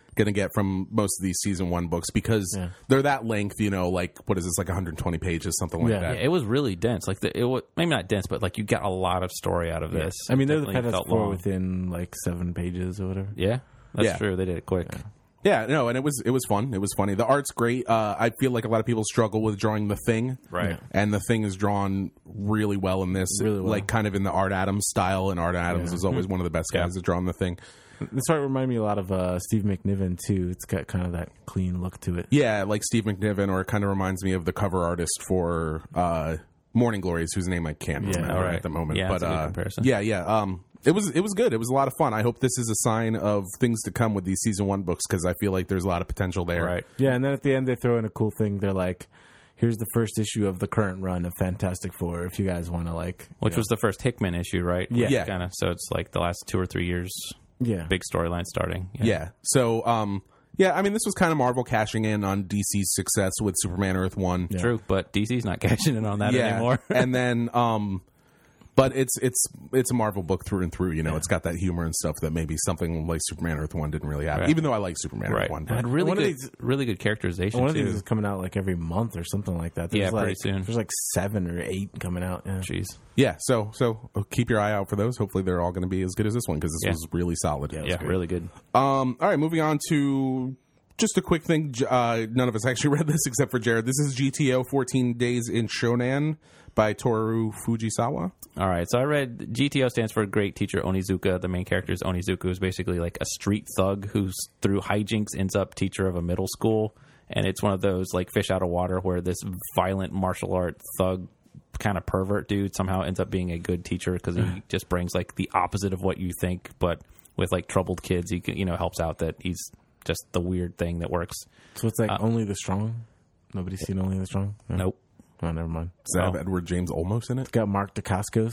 going to get from most of these season one books because Yeah. they're that length, you know, like, what is this, like one hundred twenty pages, something like Yeah. that. Yeah, it was really dense. Like the, it was maybe not dense, but like you got a lot of story out of this. I mean, It they're the definitely Fantastic felt Four long. within like seven pages or whatever. Yeah, that's Yeah. true. They did it quick. Yeah, no, and it was it was fun. It was funny. The art's great. Uh, I feel like a lot of people struggle with drawing the Thing, Right. Yeah. And the Thing is drawn really well in this, Really well. like kind of in the Art Adams style. And Art Adams Yeah. is always one of the best guys Yeah. at drawing the Thing. This art reminded me a lot of uh, Steve McNiven too. It's got kind of that clean look to it. Yeah, like Steve McNiven, or it kind of reminds me of the cover artist for uh, Morning Glories, whose name I can't Yeah, remember alright. at the moment. Yeah, but that's a good uh, comparison. yeah, yeah. Um, it was it was good. It was a lot of fun. I hope this is a sign of things to come with these season one books because I feel like there's a lot of potential there. Right. Yeah, and then at the end they throw in a cool thing. They're like, "Here's the first issue of the current run of Fantastic Four. If you guys want to like, Which was the first Hickman issue, right? Yeah. Yeah. Kind of. So it's like the last two or three years, yeah, big storyline starting. Yeah. So, um, yeah, I mean, this was kind of Marvel cashing in on D C's success with Superman Earth One. Yeah. True, but D C's not cashing in on that Yeah. anymore. And then, um, but it's it's it's a Marvel book through and through. You know, it's got that humor and stuff that maybe something like Superman Earth One didn't really have. Right. Even though I like Superman right. Earth One, It had but really One of good, these- really good characterization one of too. these is coming out like every month or something like that. There's Yeah, like, pretty soon. There's like seven or eight coming out. Yeah. Jeez. yeah. So so keep your eye out for those. Hopefully, they're all going to be as good as this one because this Yeah. was really solid. Yeah, really good. Um, all right, moving on to just a quick thing. J- Uh, none of us actually read this except for Jared. This is G T O fourteen Days in Shonan by Toru Fujisawa. All right, so I read G T O stands for Great Teacher Onizuka. The main character is Onizuka, who's basically like a street thug who's through hijinks ends up teacher of a middle school, and it's one of those like fish out of water where this violent martial art thug kind of pervert dude somehow ends up being a good teacher because he just brings like the opposite of what you think, but with like troubled kids, he can, you know helps out that he's just the weird thing that works. So it's like only the strong. Nobody's seen Only the Strong. No? Nope. Oh, never mind. Does that have Oh. Edward James Olmos in it? It's got Mark Dacascos.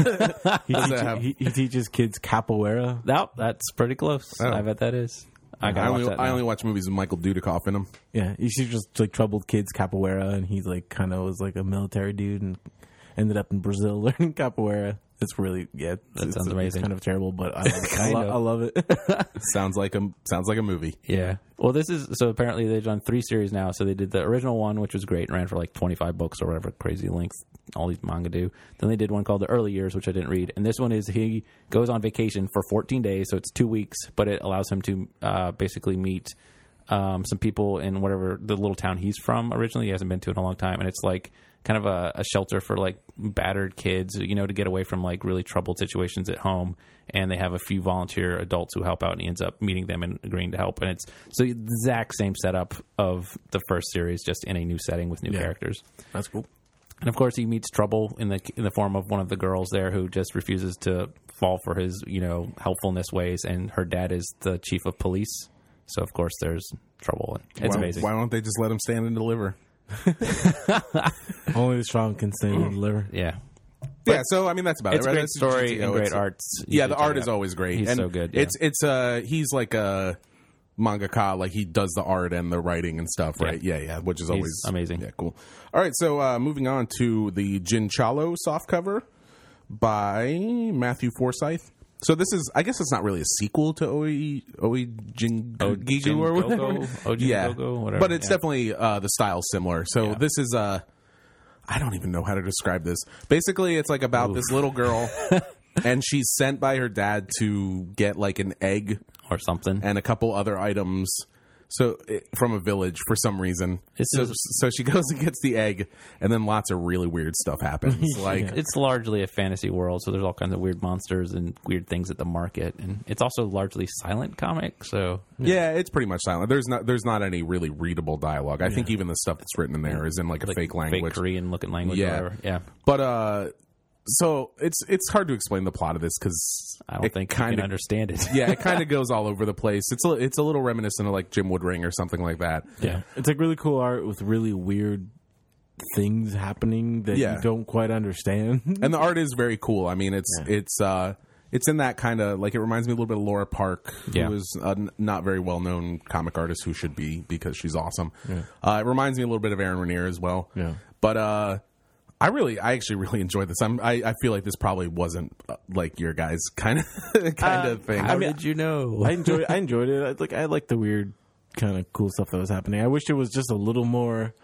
he, Does teach- that have- he, he teaches kids capoeira. Nope, that's pretty close. Oh. I bet that is. I I gotta watch only, that I now. only watch movies with Michael Dudikoff in them. Yeah, he teaches like troubled kids capoeira, and he's like kind of was like a military dude and ended up in Brazil learning capoeira. It's really yeah. It's, That it's- sounds it's amazing. kind of terrible, but I love it. I, Kinda. lo- I love it. Sounds like a sounds like a movie. Yeah. Well, this is so apparently they've done three series now. So they did the original one, which was great, ran for like twenty-five books or whatever crazy length all these manga do. Then they did one called The Early Years, which I didn't read. And this one is he goes on vacation for fourteen days, so it's two weeks, but it allows him to uh, basically meet um, some people in whatever the little town he's from originally. He hasn't been to in a long time, and it's like kind of a, a shelter for like battered kids, you know, to get away from like really troubled situations at home. And they have a few volunteer adults who help out, and he ends up meeting them and agreeing to help. And it's so the exact same setup of the first series, just in a new setting with new Yeah. characters. That's cool. And of course, he meets trouble in the in the form of one of the girls there who just refuses to fall for his, you know, helpfulness ways. And her dad is the chief of police, so of course there's trouble. And it's why, amazing. Why don't they just let him stand and deliver? Only the strong can stand and deliver. Yeah, Yeah, so I mean that's about it's it. a Right? great That's story G T O. and great It's- arts. You Yeah, should the check art it is out. always great. He's and so good. Yeah. It's it's uh he's like a mangaka, like he does the art and the writing and stuff, right? Yeah, yeah, which is He's always amazing. Yeah, cool. All right, so uh, moving on to the Jinchalo softcover by Matthew Forsyth. So this is, I guess, it's not really a sequel to Oi Oi Jingigu or whatever. Ojin yeah, Gogo, whatever. but it's Yeah. definitely uh, the style similar. So Yeah. this is uh, I don't even know how to describe this. Basically, it's like about this little girl, and she's sent by her dad to get like an egg or something. and a couple other items. So it, from a village for some reason. This So, is- so she goes and gets the egg, and then lots of really weird stuff happens. Like It's largely a fantasy world, so there's all kinds of weird monsters and weird things at the market, and it's also largely silent comic. So yeah, it's pretty much silent. There's not there's not any really readable dialogue. I think even the stuff that's written in there is in like a like fake language. fake Korean looking language, Yeah. or whatever. Yeah, But uh, so it's it's hard to explain the plot of this because I don't think you kind can of understand it. yeah, it kind of goes all over the place. It's a, it's a little reminiscent of like Jim Woodring or something like that. yeah. It's like really cool art with really weird things happening that Yeah. you don't quite understand. And the art is very cool. I mean, it's Yeah. it's uh, it's in that kind of like it reminds me a little bit of Laura Park, Yeah. who is a n- not very well known comic artist who should be because she's awesome. Uh, it reminds me a little bit of Aaron Ranier as well. Yeah. But uh, I really, I actually really enjoyed this. I'm, I, I feel like this probably wasn't uh, like your guys' kind of kind Uh, of thing. How I mean, did you know? I enjoyed. I enjoyed it. I, like I like the weird kind of cool stuff that was happening. I wish it was just a little more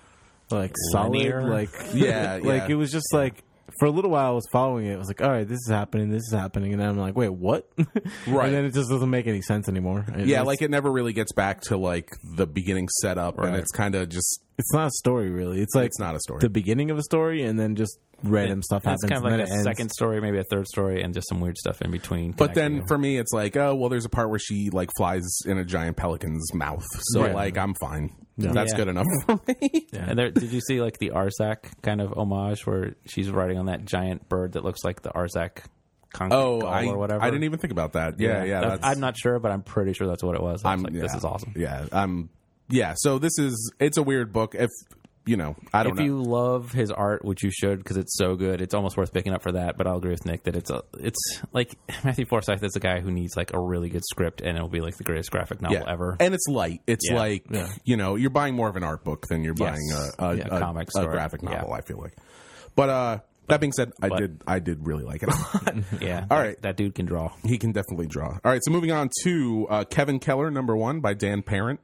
like Linear? solid. Like Yeah, like yeah. it was just like for a little while I was following it. I was like, all right, this is happening, this is happening, and then I'm like, wait, what? Right. And then it just doesn't make any sense anymore. It- yeah, it's, like it never really gets back to like the beginning setup, and Right. it's kind of just it's not a story really. It's like it's not a story. the beginning of a story, and then just random stuff happens. It's kind of and like then a it ends. second story, maybe a third story, and just some weird stuff in between. But connecting then for me, it's like, oh, well, there's a part where she like flies in a giant pelican's mouth. So Right. like, I'm fine. Yeah. That's Yeah. good enough for me. Yeah. And there, did you see like the Arzac kind of homage where she's riding on that giant bird that looks like the Arzac concrete Oh, gull I, or whatever? I didn't even think about that. Yeah, yeah. That- that's, I'm not sure, but I'm pretty sure that's what it was. I was I'm like, yeah, this is awesome. Yeah, I'm. Yeah. So this is it's a weird book. If you know, I don't If know. you love his art, which you should, because it's so good, it's almost worth picking up for that. But I'll agree with Nick that it's a, it's like Matthew Forsythe is a guy who needs like a really good script, and it'll be like the greatest graphic novel yeah, ever. and it's light. It's Yeah. like Yeah. you know, you're buying more of an art book than you're Yes. buying a, a, Yeah, a, comic a story. graphic novel. Yeah. I feel like. But uh, that being said, I But- did I did really like it a lot. yeah, All that, right. that dude can draw. He can definitely draw. All right, so moving on to uh, Kevin Keller, number one by Dan Parent.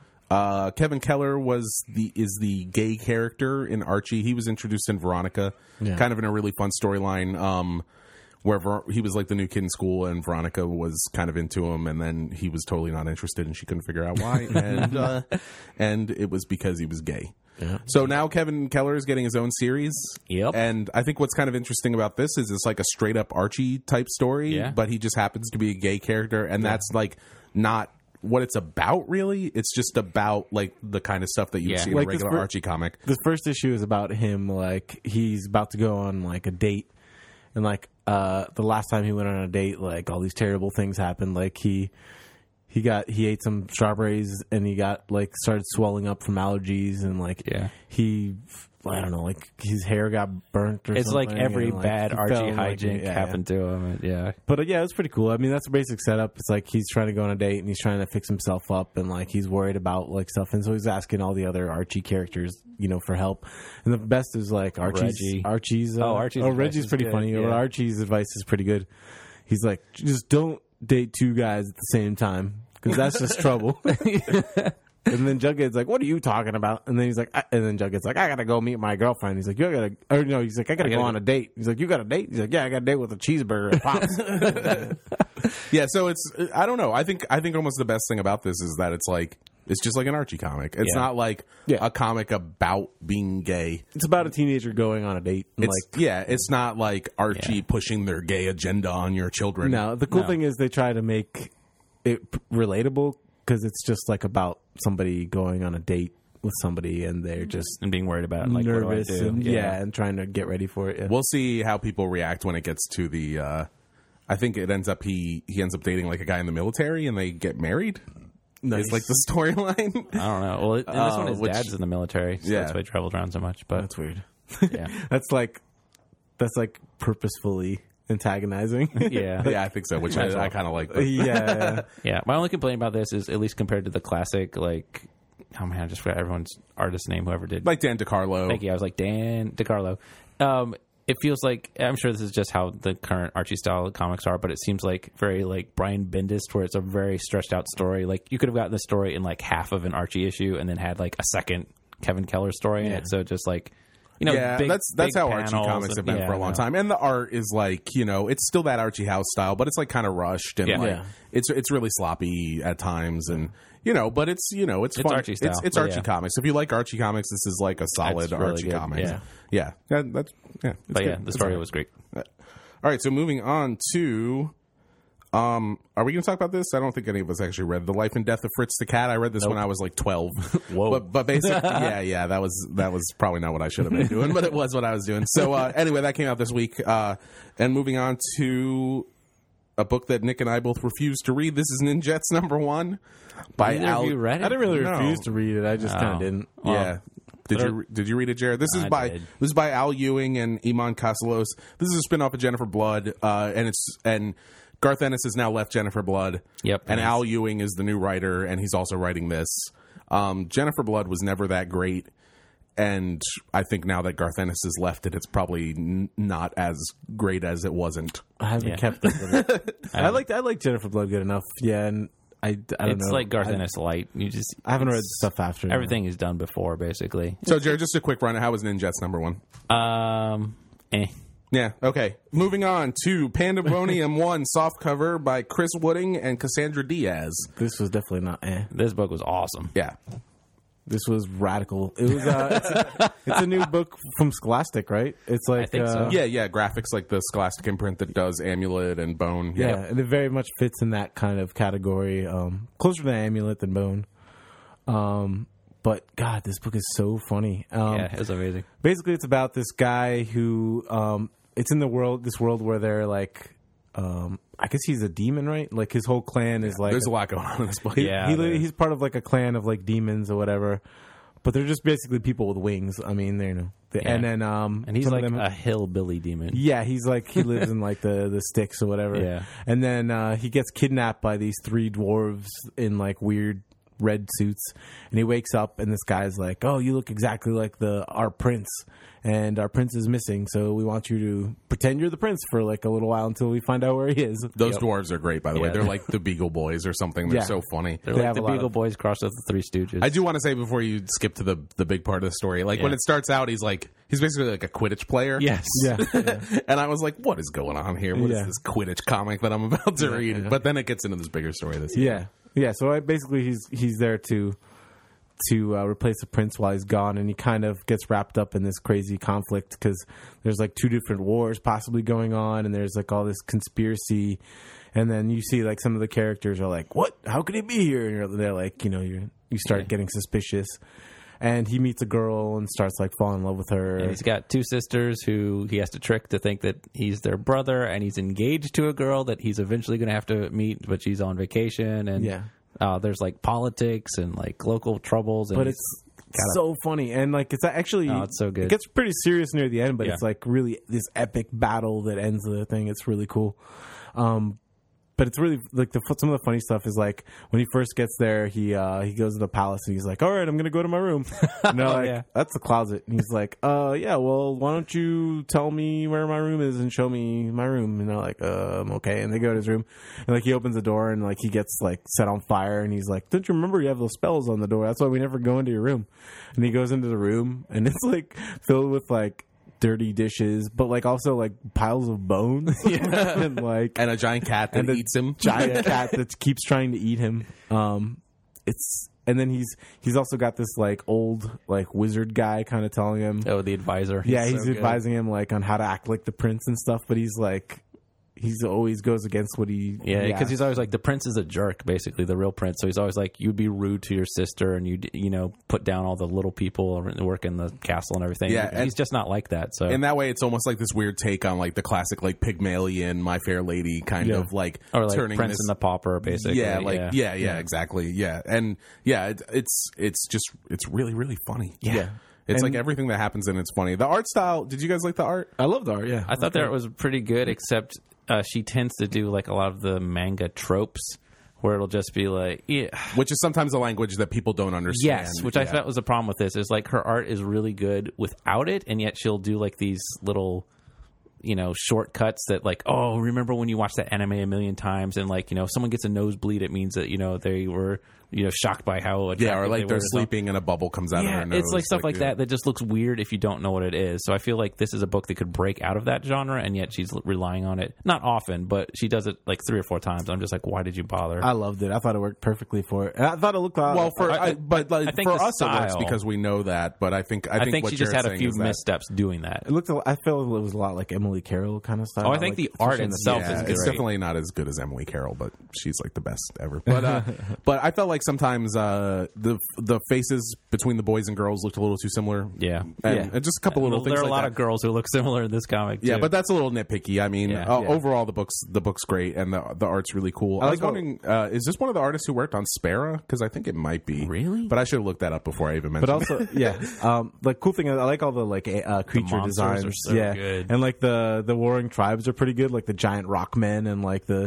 Uh, Kevin Keller was the is the gay character in Archie. He was introduced in Veronica, Yeah. kind of in a really fun storyline, um, where Ver- he was like the new kid in school, and Veronica was kind of into him, and then he was totally not interested, and she couldn't figure out why, and uh, and it was because he was gay. Yeah. So now Kevin Keller is getting his own series. Yep. And I think what's kind of interesting about this is it's like a straight up Archie type story, Yeah. but he just happens to be a gay character, and that's like not what it's about really. It's just about like the kind of stuff that you Yeah. see in Like a this regular fir- Archie comic. The first issue is about him like he's about to go on like a date, and like uh the last time he went on a date, like all these terrible things happened. Like he he got he ate some strawberries and he got like started swelling up from allergies, and like Yeah. he I don't know, like his hair got burnt or It's something. like every and, like, bad he Archie fell in, like, hijink yeah, happened to him. And, yeah. But uh, yeah, it was pretty cool. I mean, that's a basic setup. It's like he's trying to go on a date and he's trying to fix himself up, and like he's worried about like stuff, and so he's asking all the other Archie characters, you know, for help. And the best is like Archie's. Reggie. Archie's. Uh, Oh, Archie's Oh, advice Reggie's is pretty good, funny. yeah. Or Archie's advice is pretty good. He's like, just don't date two guys at the same time because that's just trouble. And then Jughead's like, "What are you talking about?" And then he's like, I, and then Jughead's like, "I gotta go meet my girlfriend." He's like, "You gotta," or no, he's like, "I gotta I go gotta on go- a date." He's like, "You got a date?" He's like, "Yeah, I got a date with a cheeseburger and pops." Yeah, so it's I don't know. I think I think almost the best thing about this is that it's like it's just like an Archie comic. It's Yeah. not like Yeah. a comic about being gay. It's about a teenager going on a date. And It's like, yeah, it's not like Archie Yeah. pushing their gay agenda on your children. no, the cool No. thing is they try to make it p- relatable because it's just like about somebody going on a date with somebody and they're just And being worried about like nervous what do I do? and yeah. and trying to get ready for it. Yeah. We'll see how people react when it gets to the. Uh, I think it ends up he he ends up dating like a guy in the military and they get married. Nice. It's like the storyline. I don't know. Well, in this Uh, one, his which- dad's in the military, so Yeah. that's why he travels around so much. But That's weird. yeah, That's like that's like purposefully antagonizing. yeah, yeah, I think so. Which I, Might as I well. kind of like. But yeah. yeah. My only complaint about this is, at least compared to the classic, like, oh man, I just forgot everyone's artist name. Whoever did, like Dan DiCarlo. thank you. I was like Dan DiCarlo. Um, it feels like, I'm sure this is just how the current Archie style comics are, but it seems like very like Brian Bendis, where it's a very stretched out story. Like you could have gotten the story in like half of an Archie issue, and then had like a second Kevin Keller story in Yeah. it. So just like, you know, yeah, big, that's that's big how Archie panels comics have and- been yeah, for a long no. time, and the art is like you know it's still that Archie House style, but it's like kind of rushed and Yeah. like Yeah. it's it's really sloppy at times, and you know, but it's you know it's, It's fun. Archie style, It's, it's but Archie yeah. comics. If you like Archie comics, this is like a solid really Archie good, comic. yeah. yeah, yeah, that's yeah. it's But good. yeah, the It's story fine. was great. All right, so moving on to. Um, are we going to talk about this? I don't think any of us actually read The Life and Death of Fritz the Cat. I read this Nope. when I was like twelve. Whoa. But, but basically, yeah, yeah, that was that was probably not what I should have been doing, but it was what I was doing. So uh, anyway, that came out this week. Uh, and moving on to a book that Nick and I both refused to read. This is Ninjets number one by Neither Al. of you read it? I didn't really No. refuse to read it. I just kind Oh. of didn't. Well, Yeah. Did but you did you read it, Jared? This is I by did. this is by Al Ewing and Iman Castelos. This is a spin-off of Jennifer Blood, uh, and it's and Garth Ennis has now left Jennifer Blood. Yep. And Nice. Al Ewing is the new writer, and he's also writing this. Um, Jennifer Blood was never that great, and I think now that Garth Ennis has left it, it's probably n- not as great as it wasn't. I haven't Yeah. kept up with it. I like I like Jennifer Blood good enough. Yeah, and I, I don't It's know. like Garth I, Ennis light. You just I haven't read it's- stuff after. Everything he's done before, basically. So, Jared, just a quick run. How was Ninjets number one? Um, eh. Yeah, okay. Moving on to Pandemonium one, soft cover by Chris Wooding and Cassandra Diaz. This was definitely not. Eh. This book was awesome. Yeah. This was radical. It was. Uh, it's, a, it's a new book from Scholastic, right? It's like. I think uh, so. Yeah, yeah, graphics like the Scholastic imprint that does Amulet and Bone. Yeah, Yeah. and it very much fits in that kind of category. Um, closer to Amulet than Bone. Um, but God, this book is so funny. Um, Yeah, it was amazing. Basically, it's about this guy who. Um, it's in the world, this world where they're like. Um, I guess he's a demon, right? Like his whole clan is like. There's a lot going on in this book. He, Yeah, he, there is. he's part of like a clan of like demons or whatever, but they're just basically people with wings. I mean, they're you know, the, Yeah. and then um, And he's some of like them- a hillbilly demon. yeah, he's like he lives in like the the sticks or whatever. Yeah. and then uh, he gets kidnapped by these three dwarves in like weird red suits, and he wakes up and this guy's like, "Oh, you look exactly like the our prince." And our prince is missing, so we want you to pretend you're the prince for like a little while until we find out where he is. Those Yep. dwarves are great, by the way. Yeah. They're like the Beagle Boys or something. They're Yeah. so funny. They're They like have the a lot Beagle of- Boys crossed with the Three Stooges. I do want to say before you skip to the the big part of the story, like when Yeah. it starts out, he's like he's basically like a Quidditch player. yes. Yeah, yeah. And I was like, what is going on here? What is Yeah. this Quidditch comic that I'm about to read? yeah. But then it gets into this bigger story. This Yeah, yeah. So I, basically, he's he's there to to uh, replace the prince while he's gone, and he kind of gets wrapped up in this crazy conflict because there's like two different wars possibly going on, and there's like all this conspiracy, and then you see like some of the characters are like, "What? How could he be here?" And you're, they're like, you know, you you start Yeah. getting suspicious, and he meets a girl and starts like falling in love with her. And he's got two sisters who he has to trick to think that he's their brother, and he's engaged to a girl that he's eventually going to have to meet, but she's on vacation. And Yeah. uh, there's like politics and like local troubles. And But it's so funny, and like it's actually Oh, it's so good. It gets pretty serious near the end, but Yeah. it's like really this epic battle that ends the thing. It's really cool. Um, but it's really like the some of the funny stuff is like when he first gets there, he uh, he goes to the palace and he's like, "All right, I'm gonna go to my room." And they're Oh, like, yeah. "That's the closet." And he's like, "Uh, yeah, well, why don't you tell me where my room is and show me my room?" And they're like, "Um, okay." And they go to his room, and like he opens the door and like he gets like set on fire, and he's like, "Don't you remember you have those spells on the door? That's why we never go into your room." And he goes into the room, and it's like filled with like dirty dishes, but like also like piles of bones, yeah, and like and a giant cat that and a eats him. giant cat that keeps trying to eat him. Um, it's and then he's he's also got this like old like wizard guy kind of telling him, oh, the advisor. yeah, he's so good. advising him like on how to act like the prince and stuff. But he's like, he's always goes against what he, Yeah, because yeah. he's always like the prince is a jerk, basically the real prince. So he's always like, you'd be rude to your sister, and you you know put down all the little people that work in the castle and everything. Yeah, and and- he's just not like that. So And that way, it's almost like this weird take on like the classic like Pygmalion, My Fair Lady kind Yeah. of like or like turning Prince this. and the Pauper, basically. yeah, like yeah. yeah. yeah, exactly, yeah, and yeah, it, it's it's just it's really really funny. Yeah. It's And- like everything that happens in it's funny. The art style. Did you guys like the art? I love the art. Yeah, I thought that was pretty good, except uh, she tends to do like a lot of the manga tropes, where it'll just be like, yeah, Which is sometimes a language that people don't understand. yes, which I Yeah. thought was a problem with this. Is like her art is really good without it, and yet she'll do like these little, you know, shortcuts that like, oh, remember when you watched that anime a million times, and like, you know, if someone gets a nosebleed, it means that you know they were you know shocked by how Yeah, attractive or like they they're were. sleeping and a bubble comes out of Yeah, their nose. it's like stuff like, yeah. that that just looks weird if you don't know what it is. So I feel like this is a book that could break out of that genre, and yet she's relying on it. Not often, but she does it like three or four times. I'm just like, why did you bother? I loved it. I thought it worked perfectly for it. And I thought it looked uh, Well, for I- I, but like, I think for the us it works style- because we know that. But I think I I think, think what she just Jared's had a saying few is that- missteps doing that. it looked. I felt it was a lot like Emily Carroll kind of style. Oh, I think the art especially in the- itself Yeah, is it's great. definitely not as good as Emily Carroll, but she's like the best ever. But uh, but I felt like sometimes uh, the the faces between the boys and girls looked a little too similar. Yeah. and, Yeah. and just a couple little there things. are a like lot that. of girls who look similar in this comic. Yeah, too. but that's a little nitpicky. I mean, Yeah. uh, Yeah. overall the book's the book's great and the the art's really cool. I, I was like how- wondering, uh, is this one of the artists who worked on Spara? Because I think it might be. Really? But I should have looked that up before I even mentioned. But it. also, yeah, um, the cool thing is I like all the like a- uh, creature monsters designs. are so yeah, good. and like the the warring tribes are pretty good, like the giant rock men and like the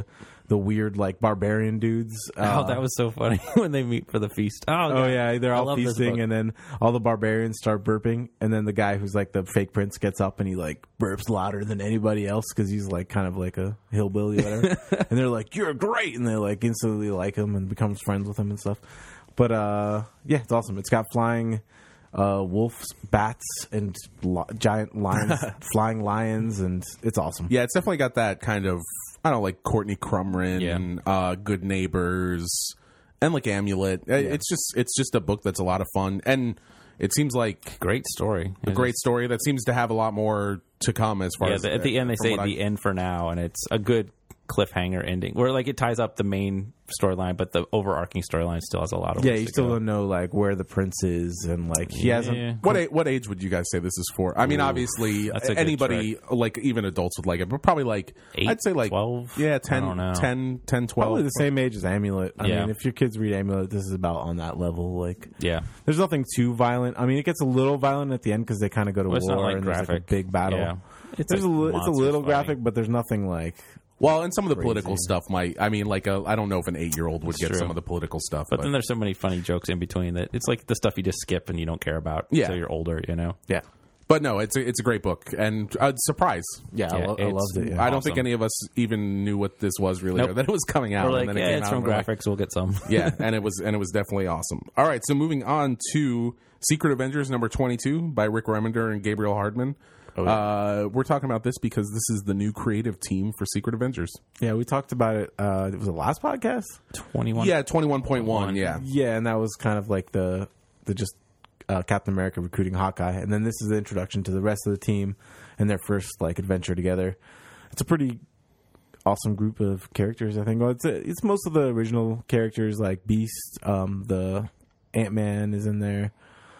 the weird like barbarian dudes. Uh, oh, that was so funny when they meet for the feast. Oh, Oh God. yeah, they're I all love this feasting, book. and then all the barbarians start burping, and then the guy who's like the fake prince gets up and he like burps louder than anybody else because he's like kind of like a hillbilly or whatever. And they're like, "You're great," and they like instantly like him and becomes friends with him and stuff. But uh, yeah, it's awesome. It's got flying uh, wolves, bats, and li- giant lions, flying lions, and it's awesome. Yeah, it's definitely got that kind of, I don't know, like Courtney Crumrin, Yeah. uh, Good Neighbors, and like Amulet. Uh, It's just it's just a book that's a lot of fun, and it seems like Great story. a great story that seems to have a lot more to come as far Yeah, as the, at the end they from say what the I- end for now, and it's a good cliffhanger ending where like it ties up the main storyline, but the overarching storyline still has a lot of Yeah, ways you to still go. don't know like where the prince is, and like he Yeah. hasn't. What a, what age would you guys say this is for? I mean, obviously, that's a good anybody, like even adults would like it, but probably like Eight, I'd say like twelve? yeah, I ten, don't know. ten, ten, twelve. Probably the same age as Amulet. I Yeah. mean, if your kids read Amulet, this is about on that level. Like, Yeah. there's nothing too violent. I mean, it gets a little violent at the end because they kind of go to Well, it's war not like and there's like a graphic. big battle. Yeah. It's There's like a li- it's a monsters little fighting. graphic, but there's nothing like. Well, and some of the Crazy. political stuff might. I mean, like a, I don't know if an eight year old would That's get true. some of the political stuff, But but, then there's so many funny jokes in between that it's like the stuff you just skip and you don't care about Yeah. until you're older, you know? Yeah, but no, it's a, it's a great book and a surprise. yeah, I, Yeah, lo- I it's- loved it. Yeah. I don't Awesome. think any of us even knew what this was really, Nope. or that it was coming out. We're and like, then it yeah, came it's out, from and we're like, graphics, we'll get some. yeah, and it was and it was definitely awesome. All right, so moving on to Secret Avengers number twenty-two by Rick Remender and Gabriel Hardman. Oh, yeah. uh, we're talking about this because this is the new creative team for Secret Avengers. yeah, we talked about it. Uh, it was the last podcast. twenty-one. Yeah, twenty-one point one. Yeah, Yeah, and that was kind of like the the just uh, Captain America recruiting Hawkeye, and then this is the introduction to the rest of the team and their first like adventure together. It's a pretty awesome group of characters. I think well, it's it's most of the original characters like Beast, um, the Ant-Man is in there,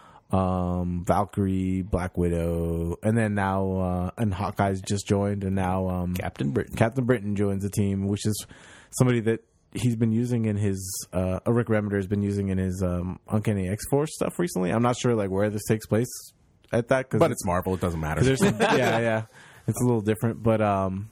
um, Valkyrie, Black Widow, and then now uh, and Hawkeye's just joined, and now um, Captain Britain. Captain Britain joins the team, which is somebody that he's been using in his uh, Rick Remender has been using in his um, Uncanny X-Force stuff recently. I'm not sure like where this takes place at that, cause but it's Marvel. It doesn't matter. there's some, yeah, yeah, it's a little different, but um,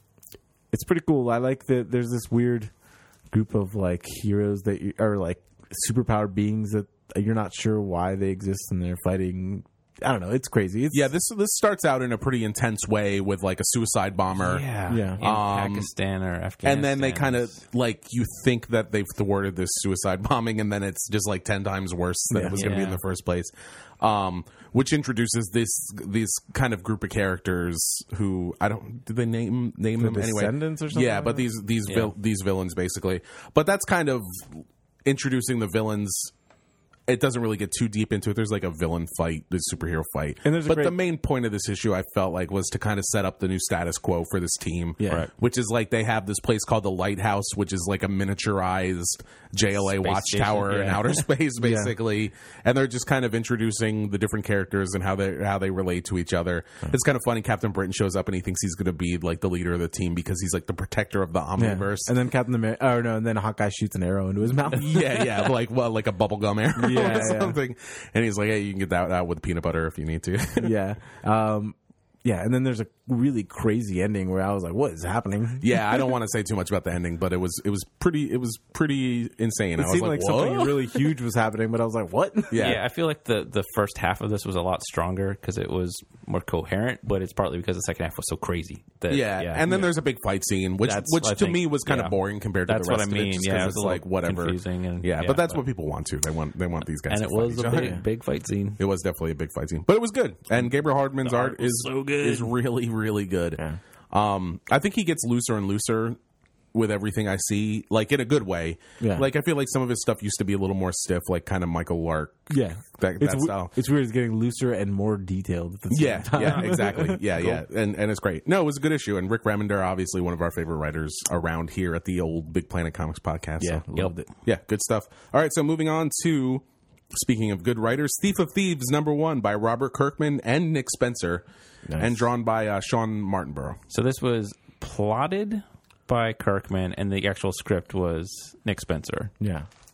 it's pretty cool. I like that there's this weird group of like heroes that you, are like superpowered beings that you're not sure why they exist and they're fighting. I don't know. It's crazy. It's, Yeah, this this starts out in a pretty intense way with like a suicide bomber. Yeah. Yeah. In Um, Pakistan or Afghanistan. And then they kind of like you think that they've thwarted this suicide bombing, and then it's just like ten times worse than Yeah. it was going to be in Yeah. the first place. Um, which introduces this these kind of group of characters who I don't did they name name The them anyway? Descendants or something Yeah, like but that? these these Yeah. vil- these villains basically. But that's kind of introducing the villains. It doesn't really get too deep into it. There's like a villain fight, the superhero fight. And there's a but great- the main point of this issue, I felt like, was to kind of set up the new status quo for this team. Yeah. Right. Which is like they have this place called the Lighthouse, which is like a miniaturized J L A Space watchtower station, in yeah. outer space, basically. And they're just kind of introducing the different characters and how they how they relate to each other. It's kind of funny. Captain Britain shows up and he thinks he's going to be like the leader of the team because he's like the protector of the Yeah. Omniverse. And then Captain America, oh no, and then Hawkeye shoots an arrow into his mouth. yeah, yeah, like well, like a bubblegum arrow Yeah, or yeah. something. And he's like, "Hey, you can get that out with peanut butter if you need to." yeah. Um, yeah, and then there's a really crazy ending where I was like, "What is happening?" yeah, I don't want to say too much about the ending, but it was it was pretty it was pretty insane. It I was seemed like, like, something "Whoa?" really huge was happening, but I was like, "What?" Yeah. Yeah. I feel like the, the first half of this was a lot stronger because it was more coherent, but it's partly because the second half was so crazy. That, Yeah, and then there's a big fight scene, which That's which what I to think- me was kind yeah. of boring compared to That's the what rest I mean. of it. Just Yeah, 'cause it it's was a like little whatever. confusing and- yeah, yeah, but that's but- what people want to. They want they want these guys. and to it fight was each a other. big, big fight scene. It was definitely a big fight scene, but it was good. And Gabriel Hardman's art, art was is so good. is really really good. Yeah. Um, I think he gets looser and looser with everything I see, like in a good way. Yeah. Like I feel like some of his stuff used to be a little more stiff, like kind of Michael Lark. Yeah, That- it's that we- style. It's weird. It's getting looser and more detailed. At the same Yeah, time. yeah, exactly. Yeah, yeah, and and it's great. No, it was a good issue. And Rick Remender, obviously one of our favorite writers around here at the old Big Planet Comics podcast. Yeah, so. loved it. Yeah, good stuff. All right, so moving on to, speaking of good writers, Thief of Thieves number one by Robert Kirkman and Nick Spencer, Nice. and drawn by uh, Sean Martinborough. So this was plotted by Kirkman, and the actual script was Nick Spencer. Yeah.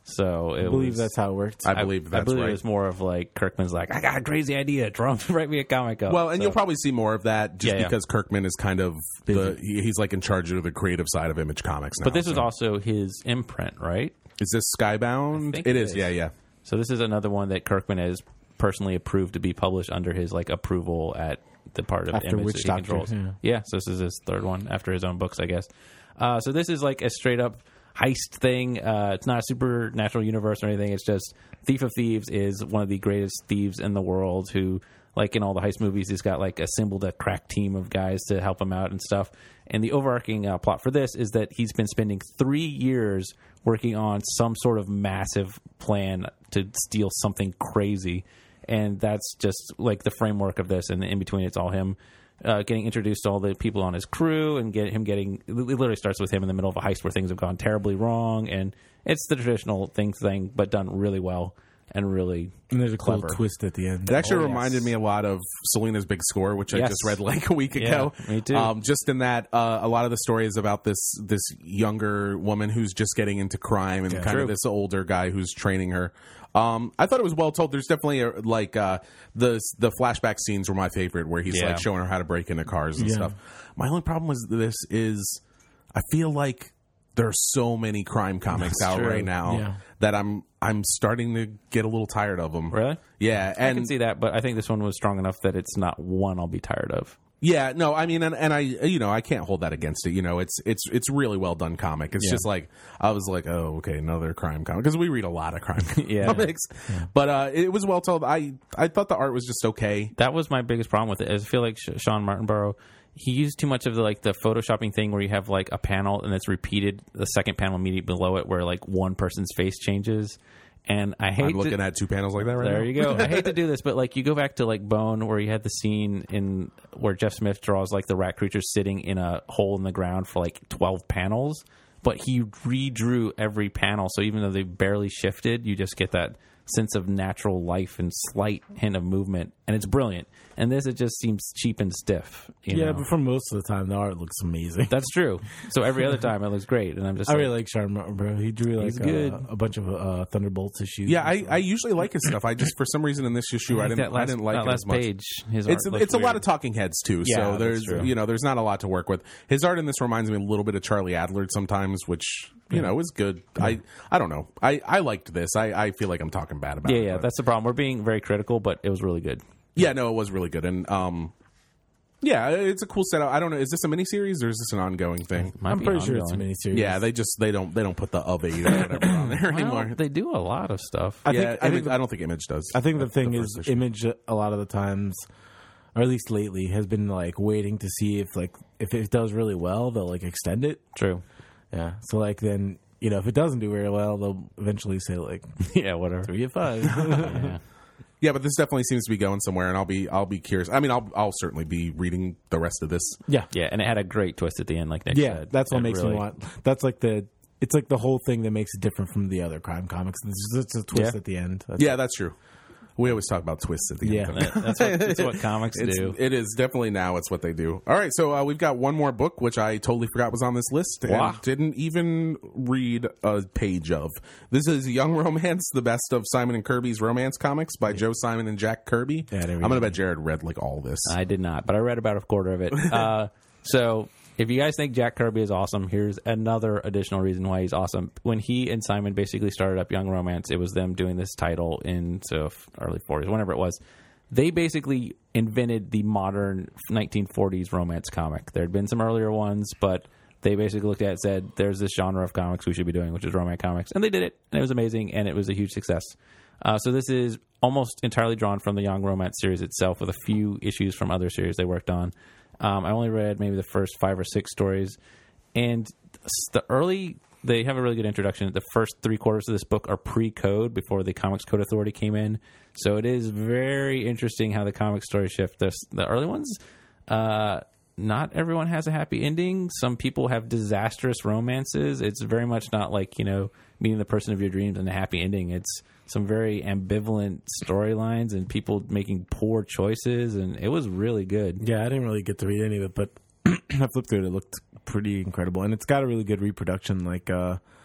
So it I believe was, that's how it worked. I believe that's I believe right. it was more of like Kirkman's like, I got a crazy idea. Trump, write me a comic up. Well, and So- you'll probably see more of that just Yeah, yeah. because Kirkman is kind of the he, he's like in charge of the creative side of Image Comics now. But this so. is also his imprint, right? Is this Skybound? I think It it is. is. Yeah, yeah. So this is another one that Kirkman has personally approved to be published under his like approval at the part of After Image Witch that he Doctor, controls. yeah. Yeah, so this is his third one after his own books, I guess. Uh, so this is like a straight up heist thing. Uh, it's not a supernatural universe or anything. It's just Thief of Thieves is one of the greatest thieves in the world who, like in all the heist movies, he's got like assembled a crack team of guys to help him out and stuff. And the overarching uh, plot for this is that he's been spending three years working on some sort of massive plan to steal something crazy. And that's just like the framework of this. And in between, it's all him uh, getting introduced to all the people on his crew and get him getting. It literally starts with him in the middle of a heist where things have gone terribly wrong. And it's the traditional thing thing, but done really well and really and there's a cool clever. twist at the end. It actually Oh, yes. reminded me a lot of Selena's Big Score, which I Yes. just read like a week Yeah, ago. me too. Um, just in that, uh, a lot of the stories about this this younger woman who's just getting into crime and kind True. of this older guy who's training her. Um, I thought it was well told. There's definitely a, like uh, the the flashback scenes were my favorite, where he's Yeah. like showing her how to break into cars and Yeah. stuff. My only problem with this is I feel like there are so many crime comics That's out true. right now Yeah. that I'm I'm starting to get a little tired of them. Really? Yeah, I and can see that, but I think this one was strong enough that it's not one I'll be tired of. yeah, no, I mean, and, and I, you know, I can't hold that against it. You know, it's it's it's really well done comic. It's Yeah. just like I was like, oh, okay, another crime comic because we read a lot of crime Yeah. comics. But uh, it was well told. I I thought the art was just okay. That was my biggest problem with it. Is I feel like Sh- Sean Martinborough, he used too much of the like the photoshopping thing where you have like a panel and it's repeated the second panel immediately below it where like one person's face changes. And I hate I'm to, looking at two panels like that right There now. you go. I hate to do this, but like you go back to like Bone, where you had the scene in where Jeff Smith draws like the rat creature sitting in a hole in the ground for like twelve panels, but he redrew every panel. So even though they barely shifted, you just get that sense of natural life and slight hint of movement, and it's brilliant. And this, it just seems cheap and stiff. You yeah, know? but for most of the time, the art looks amazing. That's true. So every other time it looks great, and I'm just I like, really like Sean Martin, bro. He drew like He's good. uh, a bunch of uh, Thunderbolts issues. Yeah, and I, stuff. I usually like his stuff. I just for some reason in this issue I, like didn't that last, I didn't like that it last as much. page. His It's art looks it's a lot weird. of talking heads too. Yeah, so that's there's true. you know there's not a lot to work with. His art in this reminds me a little bit of Charlie Adler sometimes, which you know is good. I I don't know. I, I liked this. I, I feel like I'm talking bad about Yeah, it. yeah, but- that's the problem. We're being very critical, but it was really good. yeah. No, it was really good. And um, yeah, it's a cool setup. I don't know. Is this a miniseries or is this an ongoing thing? Might I'm be pretty sure it's a ongoing. miniseries. Yeah, they just they don't they don't put the of eight or whatever on there Well, anymore. they do a lot of stuff. I yeah, think I Image- think the, I don't think Image does. I think the That's thing the is, first issue. Image a lot of the times, or at least lately, has been like waiting to see if like if it does really well, they'll like extend it. True. Yeah. So like then you know if it doesn't do very well, they'll eventually say like Yeah, whatever. three of five. Yeah. Yeah, but this definitely seems to be going somewhere, and I'll be I'll be curious. I mean, I'll I'll certainly be reading the rest of this. yeah. Yeah, and it had a great twist at the end, like Nick Yeah, said. that's what It makes really- me want. That's like the. It's like the whole thing that makes it different from the other crime comics. It's just a twist Yeah. at the end. That's Yeah, that's true. We always talk about twists at the Yeah. end. That- That's what, that's what comics It's, do. it is definitely now. It's what they do. All right, so uh, we've got one more book which I totally forgot was on this list and Wow. didn't even read a page of. This is Young Romance: The Best of Simon and Kirby's Romance Comics by Joe Simon and Jack Kirby. Yeah, there we I'm go. gonna bet Jared read like all this. I did not, but I read about a quarter of it. Uh, so if you guys think Jack Kirby is awesome, here's another additional reason why he's awesome. When he and Simon basically started up Young Romance, it was them doing this title in so early forties, whenever it was. They basically invented the modern nineteen forties romance comic. There had been some earlier ones, but they basically looked at it and said, there's this genre of comics we should be doing, which is romance comics. And they did it, and it was amazing, and it was a huge success. Uh, so this is almost entirely drawn from the Young Romance series itself, with a few issues from other series they worked on. Um, I only read maybe the first five or six stories, and the early they have a really good introduction. The first three quarters of this book are pre-code before the Comics Code Authority came in, so it is very interesting how the comic stories shift. The, the early ones, uh, not everyone has a happy ending. Some people have disastrous romances. It's very much not like, you know, meeting the person of your dreams and a happy ending. It's some very ambivalent storylines and people making poor choices, and it was really good. Yeah, I didn't really get to read any of it, but I flipped through it. It looked pretty incredible, and it's got a really good reproduction. Like, uh,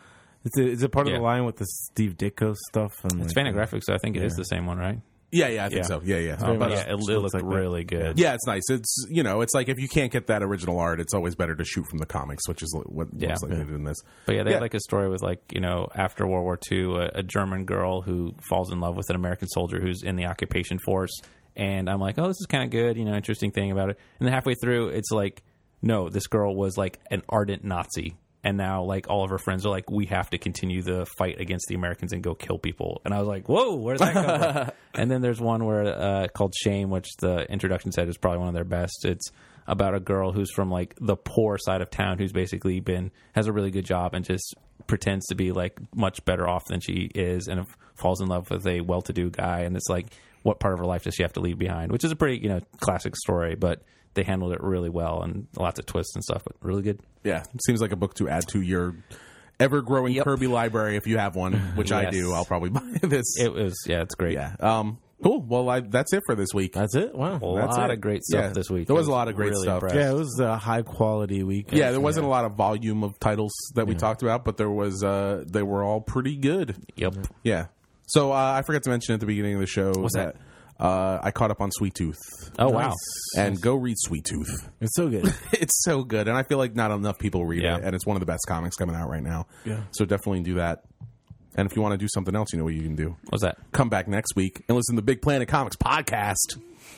Is it, is it part Yeah. of the line with the Steve Ditko stuff? And It's like, Fantagraphics, so I think it is the same one, right? Yeah, yeah, I think Yeah. so. Yeah, yeah. very But, much- uh, yeah, it, it looks looked like that. really good. yeah, it's nice. It's you know, it's like if you can't get that original art, it's always better to shoot from the comics, which is what Yeah. looks like Yeah. they did in this. But yeah, they Yeah. had like a story with like, you know, after World War Two, a, a German girl who falls in love with an American soldier who's in the occupation force. And I'm like, oh, this is kind of good, you know, interesting thing about it. And then halfway through, it's like, no, this girl was like an ardent Nazi. And now, like, all of her friends are like, we have to continue the fight against the Americans and go kill people. And I was like, whoa, where did that come from? And then there's one where uh, called Shame, which the introduction said is probably one of their best. It's about a girl who's from, like, the poor side of town who's basically been, has a really good job and just pretends to be, like, much better off than she is and falls in love with a well-to-do guy. And it's like, what part of her life does she have to leave behind? Which is a pretty, you know, classic story, but they handled it really well and lots of twists and stuff, but really good. Yeah, it seems like a book to add to your ever-growing Yep. Kirby library if you have one, which I Yes. do. I'll probably buy this. It was, yeah, it's great. yeah. Um. Cool. Well, I, that's it for this week. That's it? Wow. A That's lot it. of great stuff Yeah, this week. there was I a lot of great really stuff. impressed. Yeah, it was a high quality week. Yeah, there wasn't a lot of volume of titles that we talked about, but there was. Uh, they were all pretty good. Yep. Yeah. So uh, I forgot to mention at the beginning of the show What's that? Uh, I caught up on Sweet Tooth. Oh, wow. And go read Sweet Tooth. It's so good. It's so good, and I feel like not enough people read Yeah. it, and it's one of the best comics coming out right now. Yeah. So definitely do that. And if you want to do something else, you know what you can do. What's that? Come back next week and listen to the Big Planet Comics podcast.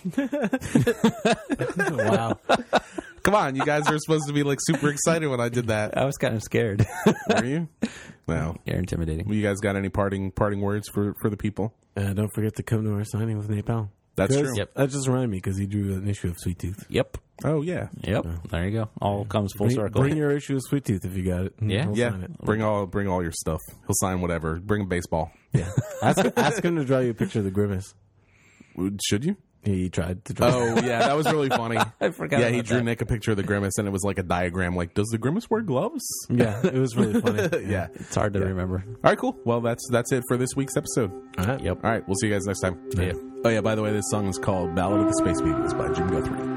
Wow. Come on, you guys are supposed to be like super excited when I did that. I was kind of scared. Were you? No. You're intimidating. You guys got any parting parting words for, for the people? Uh, don't forget to come to our signing with Napalm. That's 'Cause true. Yep. That just reminded me because he drew an issue of Sweet Tooth. Yep. Oh yeah, Yep. There you go. All comes full Bring, circle. bring your issue of Sweet Tooth if you got it. and Yeah. we'll yeah. sign it. Bring all bring all your stuff. He'll sign whatever. Bring a baseball. Yeah. Ask, ask him to draw you a picture of the Grimace. Should you? He tried to draw. Oh yeah, that was really funny. I forgot Yeah, he about drew that. Nick a picture of the Grimace, and it was like a diagram. Like, does the Grimace wear gloves? Yeah, it was really funny. Yeah. It's hard to remember. All right, cool. Well, that's that's it for this week's episode. All right. Yep. All right, we'll see you guys next time. Yeah. Oh yeah, by the way, this song is called "Ballad of the Space Beatles" by Jim Guthrie.